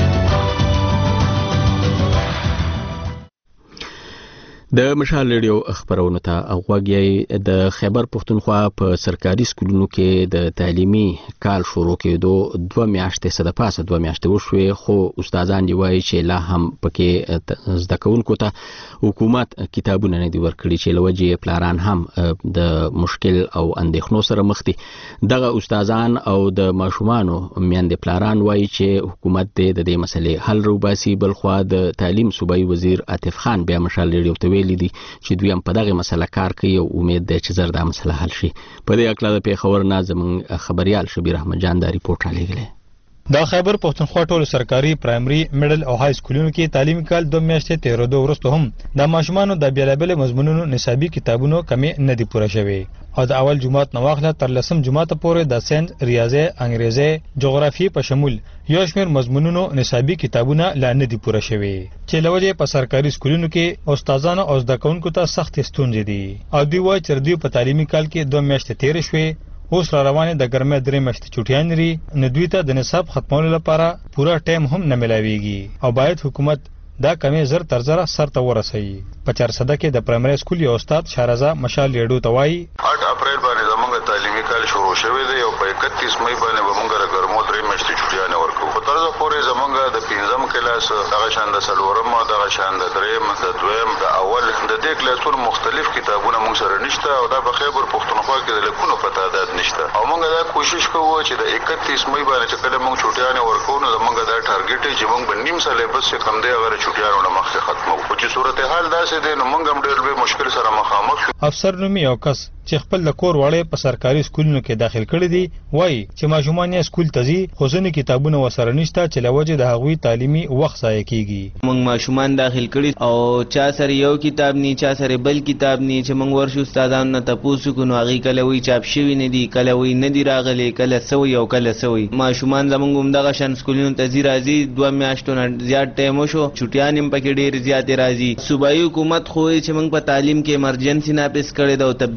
د مشال ریډیو خبرونه ته غوږی. د خیبر پښتونخوا په سرکاري سکولونو کې د تعلیمي کال شروع کېدو 2 میاشتې سره پاسه 2 میاشتې وشوي خو استادان دی وایي چې لا هم پکې زده کوونکو ته حکومت کتابونه نه دی ورکړي چې لوجه پلاران هم د مشکل او اندېښنو سره مخ دي. دغه استادان او د ماشومانو میندې پلاران وایي چې حکومت د دې مسلې حل روباسي. بلخوا د تعلیم صوبایي وزیر عاطف خان بیا مشال ریډیو ته لیدي چې دوی هم په دغه مسله کار کوي او امید ده چې زر دا مسله حل شي. په دې اړه د پیښور نه زموږ خبريال شبیر احمد جان دا ریپورت را لېږلی. د خیبر پښتونخوا ټولو سرکاري پرایمري میډل او های سکولونو کې تعلیمي کال 2 میاشتې تیرېدو وروسته هم د ماشومانو د بیلابل مضمونونو نصابي کتابونو کمې نه دي پوره شوي او د اول جمعات نه واخله تر لسم جمعات پورې د ساينس، ریاضي، انګریزي، جغرافي په شمول یو شمېر مضمونونو نصابي کتابونه لا نه دي پوره شوي چې لوجه په سرکاري سکولونو کې استادانو او زده کوونکو ته سخت ستونزې دي او دوی وايي چې دوی په تعلیمي کال کې 2 میاشتې تیرې شوي اوس را روانې د ګرمۍ 3 میاشتې چټیان لري نو دوی ته د نصاب ختمولو لپاره پوره ټایم هم نه ملاويږي او باید حکومت دا کمی زر تر زره سر ته ورسوي. په 400 کې د پرایمري سکول یو استاد شارزه مشال ریډیو ته وایي 8 اپریل باندې زموږ تعلیمي کال شروع شوی دی او په 31 مې باندې موږ د ګرمو 3 میاشتې چټیان ورکو. په طرز پورې زموږ د 5م کلاس دغه شان د سلورم او دغه شان د 3م د 2م د اول د دې کلاسونو مختلف کتابونه موږ سره نشته او دا په خیبر پښتونخوا کې د لکونو په تعداد نشته او موږ دا کوشش کوو چې د 31 مې باندې چې کله موږ چټیان ورکو نو زموږ دا ټارګټ چې موږ په نیم سلیبس کې کم دی هغه چټیانونه مخکې ختمو. خو چې صورتحال داسې دی نو موږ هم ډېر لوی مشکل سره مخامخ شو. افسر نومي یو کس چې خپل د کور وړې په سرکاري سکولونو کې داخل کړي دي وایي چې ماشومان یې سکول ته ځي خو ځینې کتابونه ورسره نشته چې له وجې د هغوی تعلیمي وخت ضایع کېږي. موږ ماشومان داخل کړي او چا سره یو کتاب نی چا سره بل کتاب نی چې موږ ورشو استادانو نه تپوس کوو نو هغوی کله وایي چاپ شوي نه دي کله وایي نه دي راغلي کله سوی او کله سوی. ماشومان زموږ همدغه شان سکولونو ته ځي راځي 2 میاشتو نه زیات ټایم وشو چټیان هم پکې ډېرې زیاتې راځي. صوبایي حکومت خو چې موږ په تعلیم کې ایمرجنسي نافذ کړې ده او تبدیلي هم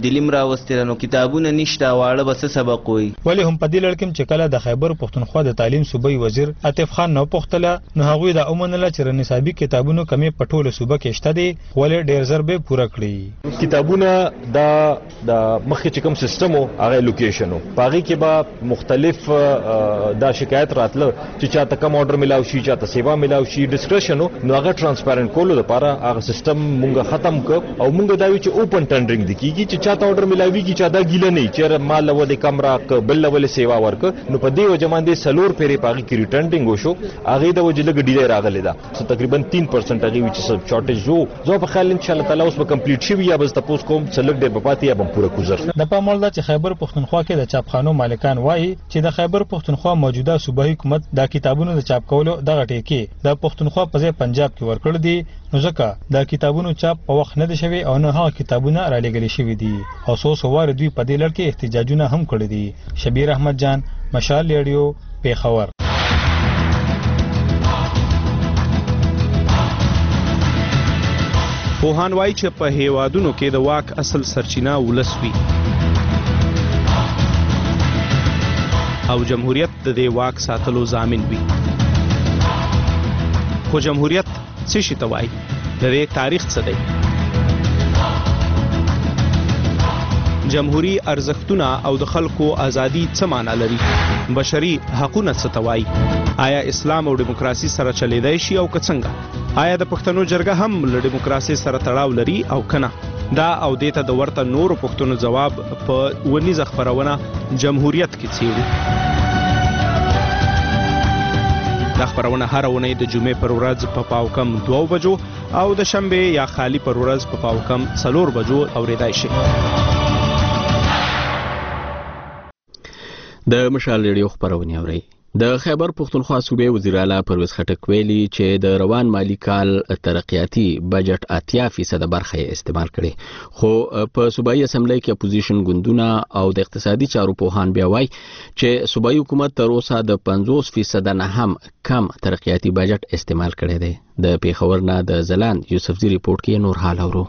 راوستل نو کتابونه نشته واړه بس سبق وي. ولی هم په دې لړ کې چې کله د خیبر پښتونخوا د تعلیم صوبایي وزیر عاطف خان نو پختله نو هغوی د اومنله چې نصابي کتابونو کمی پټول صوبه کې شته دي ولی ډیر زر به پوره کړی. کتابونه د مخکې چې کوم سیستم او هغه لوکیشنو باغی کې به مختلف دا شکایت راتله چې چاته کم آرډر ملاو شي چاته سیوا ملاو شي ډسکرپشن نو هغه ترانسپیرنت کولو لپاره هغه سیستم مونږه ختم ک او مونږ دا وی چې اوپن ټندرینګ د کیږي چې چاته آرډر ملاويږي چې دا ګیله نه چې مال له ود کمرا ک بل له سیوا ورک نو په دې وجه باندې سلور پیری پاغي کی ریټرنډینګ وشو هغه د وجه لګ ډیلې راغلی دا تقریبا 3% هغه وی چې شارټیج زو په خیال ان شاء الله تعالی اوس به کمپلیټ شي یا بس تاسو کوم څلګ ډېر په پاتې یا به پوره کوزر. د پامول دا چې خیبر پښتونخوا کې د چاپخانو مالکان وایي چې د خیبر پښتونخوا موجوده صوبایي حکومت د کتابونو د چاپ کولو دغه ټکی د پښتونخوا په ځای پنجاب کې ورکړ دي نو ځکه د کتابونو چاپ په وخت نه دي شوی او نه هغه کتابونه را لېږل شوی دي او څو واره دوی په دې لړ کې احتجاجونه هم کړی دي. شبیر احمد جان مشال ریډیو پیښور. پوهان وایي چې په هیوادونو کې د واک اصل سرچینه ولس وي او جمهوریت د دې واک ساتلو ضامن وي. خو جمهوریت څه شي ته وایي؟ د دې تاریخ څه دی؟ جمهوری ارزښتونه او د خلکو ازادي څه معنا لري؟ بشري حقوقونه څه ته وایي؟ آیا اسلام او دیموکراسي سره چلیدای شي او که څنګه؟ آیا د پښتنو جرګه هم له دیموکراسي سره تړاو لري او کنه؟ دا او دیته د ورته نورو پښتنو جواب په ونیزه خبرونه جمهوریت کې څیړو. دا خبرونه هر ونه د جمعې پر ورځ په پاوکم 2 بجو او د شنبه یا خالی پر ورځ په پاوکم 4 بجو اوریدای شي. د مشال ریډیو خبرونه اوري. د خیبر پښتونخوا صوبې وزیر اعلی پرویز خټک ویلي چې د روان مالی کال ترقیاتی بجټ 80% برخه استعمال کړي خو په صوبایي اسمبلی کې اپوزیشن ګوندونه او د اقتصادي چارو پوهان بیا وایي چې صوبایي حکومت تر اوسه د 50% نه هم کم ترقیاتی بجټ استعمال کړي دی. د پیښور نه د زلاند یوسفزي ریپورت کې نور حال اورو.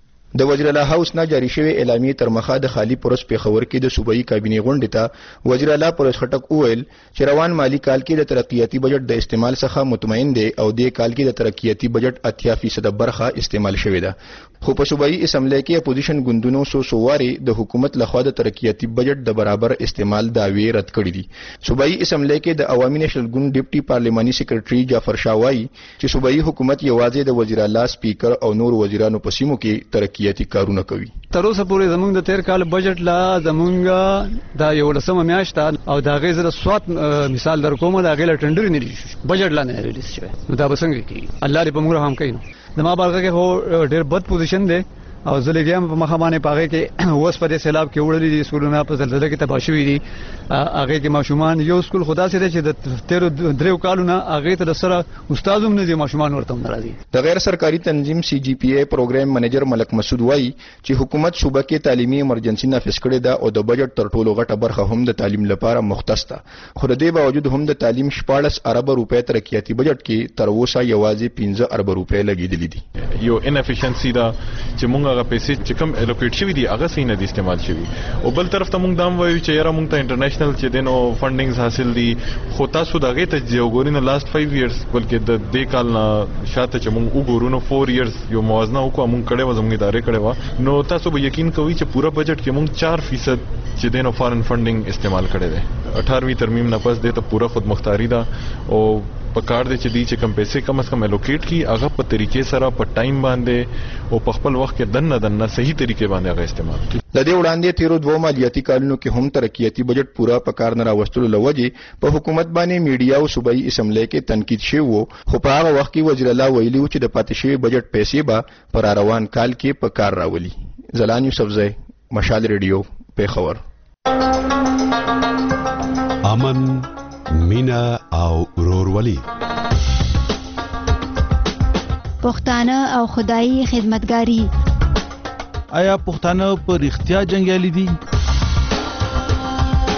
د وزیر اعلی هاوس نه جاری شوی اعلامیه تر مخه د خالی پروس پیښور کې د صوبایي کابینې غونډې ته وزیر اعلی پروس خټک وویل چې روان مالی کال کې د ترقیاتی بجټ د استعمال څخه مطمئن دی او د کال کې د ترقیاتی بجټ 80% برخه استعمال شوې ده. خو په صوبایي اسمبلی کې اپوزیشن ګوندونو سوواري د حکومت لخوا د ترقیاتی بجټ د برابر استعمال دعوی رد کړې دي. صوبایي اسمبلی کې د عوامي نېشنل ګوند ډیپټي پارلیماني سیکریټري جعفر شاه وایي چې صوبایي حکومت یوازې د وزیر اعلی سپیکر او نور وزیرانو په سیمو کې ترقیاتی کارونه کوي. تر اوسه پورې زمونږ د تیر کال بجټ لا زمونږ د 11 میاشت او د غیر سواد مثال در کوم د غیر ټندر نه دي بجټ لا نه ریلیز شوی نو دا بسنګ کی الله دې په موږ هم کوي. د ما بارګه کې هو ډېر بد پوزیشن دی او زلګیم په مخه باندې پاغه کې اوس په دې سیلاب کې وړلې دي سکولونه په زلزلې کې تباہ شوي دي. هغه کې ماشومان یو سکول خدا سي دي چې د 13 کالونه هغه ته سره استادوم نه دي ماشومان ورته ناراضي. د غیر سرکاري تنظیم CGPA پروګرام منیجر ملک مسعود وایي چې حکومت صوبه کې تعلیمي ایمرجنسي نافذ کړې ده او د بجټ تر ټولو غټه برخه هم د تعلیم لپاره مختص ده. خو د دې باوجود هم د تعلیم 14 ارب روپے ترقیاتی بجټ کې تر اوسه یوازې 15 ارب روپے لګیدلې دي. یو انفیشنسي دا چې موږ هغه پیسې چې کم الوکیټ شوی دي هغه سینه دي استعمال شوی او بل طرف ته موږ دام وایو چې یاره موږ ته انټرنیشنل چې دینو فندینګز حاصل دي خو تاسو دغه ته وګورئ نه لاست 5 ایئرز بلکې د دې کال نه شاته چې موږ وګورو نو 4 ایئرز یو موازنه وکړو موږ کړه و زموږ ادارې کړه و نو تاسو به یقین کوئ چې پورا بجټ کې موږ 4% چې دینو فارن فندینګ استعمال کړي دي. 18وی ترمیم نه پس دې ته پورا خود مختاری ده او په کار دي چې دی چې کم پیسې کم از کم الوکیټ کی هغه په طریقې سره په ټایم باندې او په خپل وخت کې دنه صحیح طریقې باندې هغه استعمال کی. د دې وړاندې 13 مالیاتي کالونو کې هم ترقیاتی بجټ پورا په کار نه راوستلو لوجه په حکومت باندې میډیا او صوبایي اسمبلی کې تنقید شوی وو خو په هغه وخت کې وزیر اعلی ویلي چې د پاتې شوی بجټ پیسې به پر روان کال کې په کار راولي. زلان یوسفزی مشال ریډیو پیښور. امن مینا او ورورولي پښتانه او خدایي خدمتګاری. آیا پښتانه په اختیار جنگیالي دي؟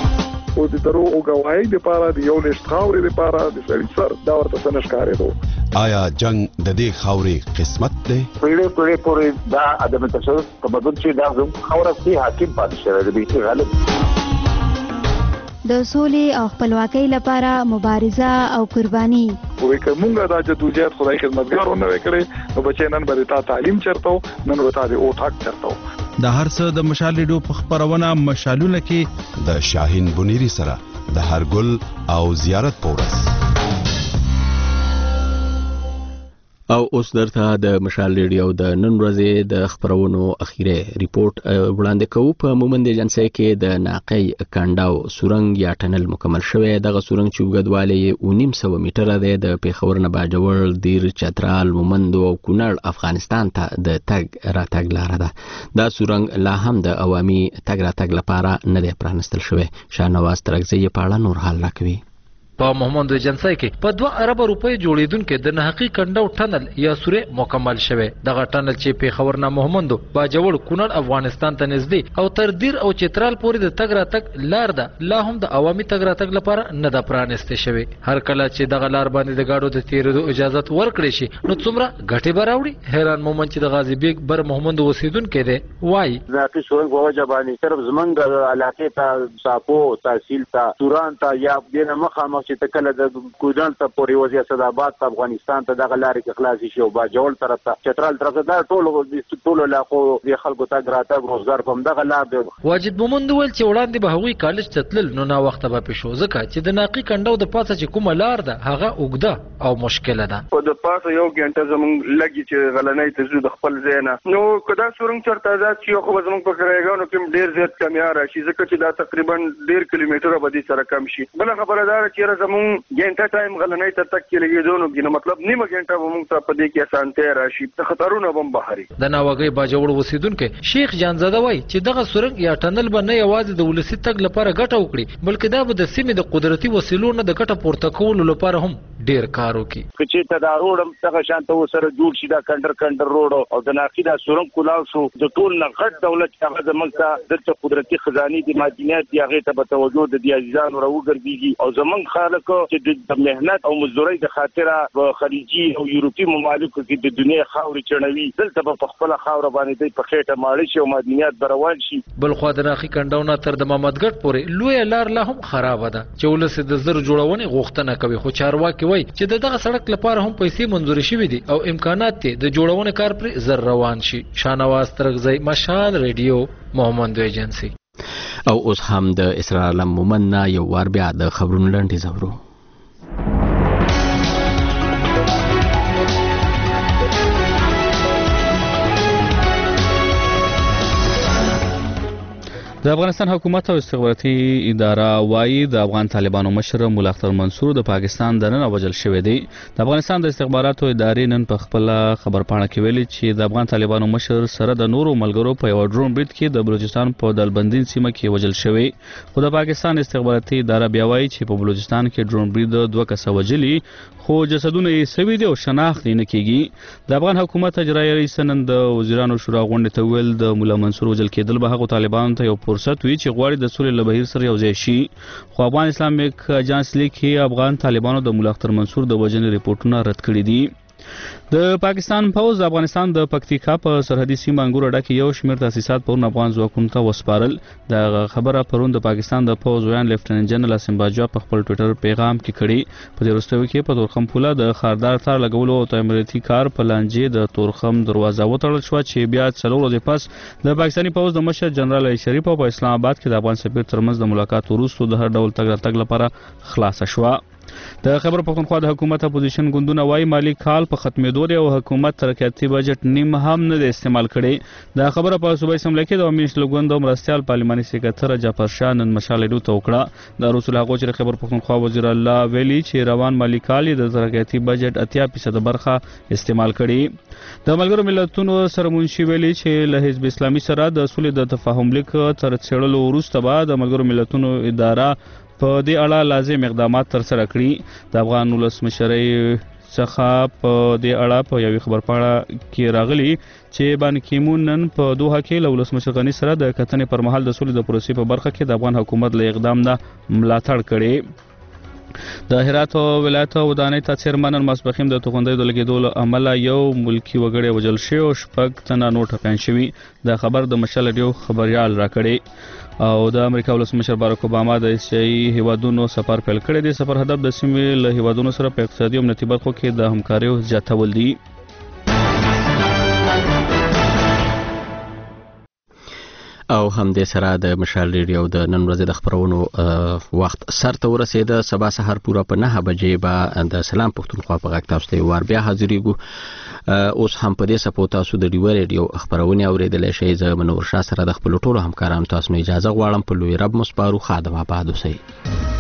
او د درو او گواهی لپاره د یو لښت خاورې لپاره د سړي سر دا ورته نشکارې دو آیا جنگ د دې خاورې قسمت دی؟ پیړې پورې دا عدم تشدد تمدن چې دا زموږ خاوره کې حاکم پاتې شوی دی چې غالب د سولې او خپلواکۍ لپاره مبارزه او قرباني. وې کومه دا جدوجہد خدای خدمتګارونه وکړي نو بچی نن به تا تعلیم چرته نن به تا د او ټاک چرته. د هر څه د مشال ریډیو په خبرونه مشالونه کې د شاهین بنيري سره د هرګل او زیارت پورس. او اوس درته د مشال ریډیو د نن ورځې د خبرونو اخیری ریپورت وړاندې کوو. په مومند ایجنسی کې د ناقی کانډاو سورنګ یا ټنل مکمل شوی. دغه سورنګ چې اوږدوالی یې 900 میټره دی. د پیښور نه باجوړ، دیر، چترال، مومند او کونړ افغانستان ته د تګ راتګ لاره ده. دا سورنګ لا هم د عوامي تګ راتګ لپاره نه دی پرانستل شوی. شاهنواز ترکزی په اړه نور حال راکوي. په مومند ایجنسی کې په 2 ارب روپۍ جوړیدونکو د نهقي کنداو ټنل یا سورې مکمل شوه. دغه ټنل چې په خبر نه محمد باجوړ کونړ افغانستان ته نږدې او تر دیر او چترال پورې د تګ راتګ لار ده. لا هم د عوامي تګ راتګ لپاره نه د پرانسته شوی. هر کله چې دغه لار باندې د گاډو د تیرېدو اجازه ورکړي شي نو څومره ګټه براوړي. حیران مومند چې د غازی بیگ بر محمد اوسیدونکو دی وای ناقي سورنګ په وجه باندې صرف زمنګ علاقې ته صافو تحصیل ته توران ته یا دنه مخامخ چې تکله د کوډان ته پورې وځي اسداباد ته افغانستان ته دغه لارې کې خلاص شي او باجوړ طرف ته چترال طرف ته دا ټول علاقو د خلکو ته ګراته روزګار په دغه لار دی. واجد مومند ول چې وړاندې به هغوی کالج تتل نو نا وخت به پېښو ځکه چې د ناقي کنداو د پاسه چې کومه لار ده هغه اوږده او مشکله ده. په د پاسه یو غنټه زمونږ لګي چې غلنۍ ته زو د خپل ځای نه نو کدا سورنګ چرته آزاد شي خو زمونږ په کرایګانو کې ډیر زیات کمی راشي ځکه چې دا تقریبا 1.5 کیلومتره به دي سره کم شي. بل خبره دا چې زمونږ غنټه ټایم غلنۍ ته تک کې لګیدونو کې مطلب نیمه غنټه به موږ ته په دې کې اسانته راشي. خطرونه بم بهري. د ناوګي باجوړ اوسیدونکو شیخ جانزاده وای چې دغه سورنګ یا ټنل به نه یوازې د ولسی تګ لپاره ګټه وکړي بلکې دا به د سیمې د قدرتي وسیلو نه د ګټه پورته کولو لپاره هم ډیر کار وکړي. چې ته دا روډ څنګه شانته وسره جوړ شي دا کندر روډ او د ناقي دا سورنګ کولاو شو د ټول نه غټ دولت هغه زمونږ ته د قدرتي خزاني د مادینات یغه ته به توجه د عزیزانو راوګرځي او زمونږ خلک چې د مهنت او مزدوري د خاطره په خلیجي او یورپی ممالکو کې د دنیا خاورې چړنوي دلته په خپل خاور باندې په خېټه ماړي شي او مدینات بروان شي. بل خو د ناقي کنداونه تر د محمدګټ پورې لوی لار لا هم خراب ده چې ولس د زر جوړونې غوښتنه کوي خو چارواکي وای چې دغه سړک لپاره هم پیسې منظور شوي دي او امکانات دي د جوړونې کار پر زر روان شي. شاهنواز ترکزی مشال ریډیو مومند ایجنسی. او اوس هم د اسرائیل مومند یو وار بیا د خبرونو لنډي زورو. د افغانستان حکومت او استخباراتي اداره وايي د افغان طالبانو مشر مولا اختر منصور د پاکستان د نن وژل شوی دی. د افغانستان د استخباراتو ادارې نن په خپل خبرپاڼه کې ویلي چې د افغان طالبانو مشر سره د نورو ملګرو په یو ډرون برید کې د بلوچستان په دلبندین سیمه کې وژل شوی. خو د پاکستان استخباراتي اداره بیا وايي چې په بلوچستان کې ډرون برید 2 کسه وژلي خو جسدونه یې سوي دي او شناخت نه کیږي. د افغان حکومت اجرایي رئیس نن د وزیرانو شورا غونډه ته ویل د مولا منصور وژل کېدل به هغه طالبانو ته یو فرصت وي چې غواړي د سولې له بهیر سره یو ځای شي. خو افغان اسلامیک اجانس لیکي افغان طالبانو د مولا اختر منصور د وژنې ریپورتونه رد کړي دي. د پاکستان پوز د افغانستان د پکتیکا په سرحدي سیمه انګور اډه کې یو شمېر تاسیسات پرون افغان ځواکونو ته وسپارل. د خبره پرون د پاکستان د پوز ویان لیفټننټ جنرال اسم باجوا په خپل ټوئیټر پیغام کې کړي. په دې وروستیو کې په تورخم پوله د خاردار تار لګولو او تعمیراتي کار په لانجې د تورخم دروازه وتړل شو چې بیا 4 ورځې پس د پاکستاني پوز د مشر جنرال شریف په اسلام آباد کې د افغان سفیر ترمنځ د ملاقات وروسته د هر ډول تګ راتګ لپاره خلاص شو. د خبر پښتونخوا د حکومت اپوزیشن ګوندونه وايي مالی کال په ختمېدو دی او حکومت ترقیاتي بجټ نیم هم نه استعمال کړي. د خبره په صوبایي اسمبلی کې د امین شلګوند او مرستيال پارلماني سکرټر جعفر شاه نن مشال ډو توکړه. د رسول هغه چې خبر پښتونخوا وزیر الله ویلي چې روان مالی کال د ترقیاتي بجټ 80% برخه استعمال کړي. د ملګرو ملتونو سرمنشي ویلي چې له حزب اسلامي سره د اصول د تفاهم لیک تر څېړلو وروسته بعد د ملګرو ملتونو اداره په دې اړه لازم اقدامات تر سره کړي. د افغان ولسمشرۍ څخه په دې اړه په یوې خبرپاڼه کې راغلي چې بان کیمون نن په دوحه کې له ولسمشر غني سره د کتنې پر مهال د سولې د پروسې په برخه کې د افغان حکومت له اقدام نه ملاتړ کړي. د هرات ولایت ودانۍ ته چیرمن ماسپخیم د توغندۍ د لګیدو عمل یو ملکی وګړي وجل شو او شپږ تنه نور ټپيان شوي د خبر د مشال ریډیو خبريال راکړي او د امریکا ولسمشر باراک اوباما د ایشیايي هیوادونو سفر پیل کړی دی. سفر هدف د سیمې له هیوادونو سره په اقتصادي او امنیتي برخو کې د همکارۍ زیاتول دي. او هم د سره د مشال ریډیو د نن ورځې د خبرونو وخت سرته ورسېده. سبا سحر پورا په 9 بجې به د سلام پښتونخوا په غږ تاسو ته ور بیا حاضرېږو. اوس هم په دې سپو تاسو د ډیو ریډیو خبرونه اوریدلای شئ. زه منور شاه سره د خپل ټولو همکارانو تاسو نه اجازه غواړم. په لوی رب مصبارو خادم آباد اوسئ.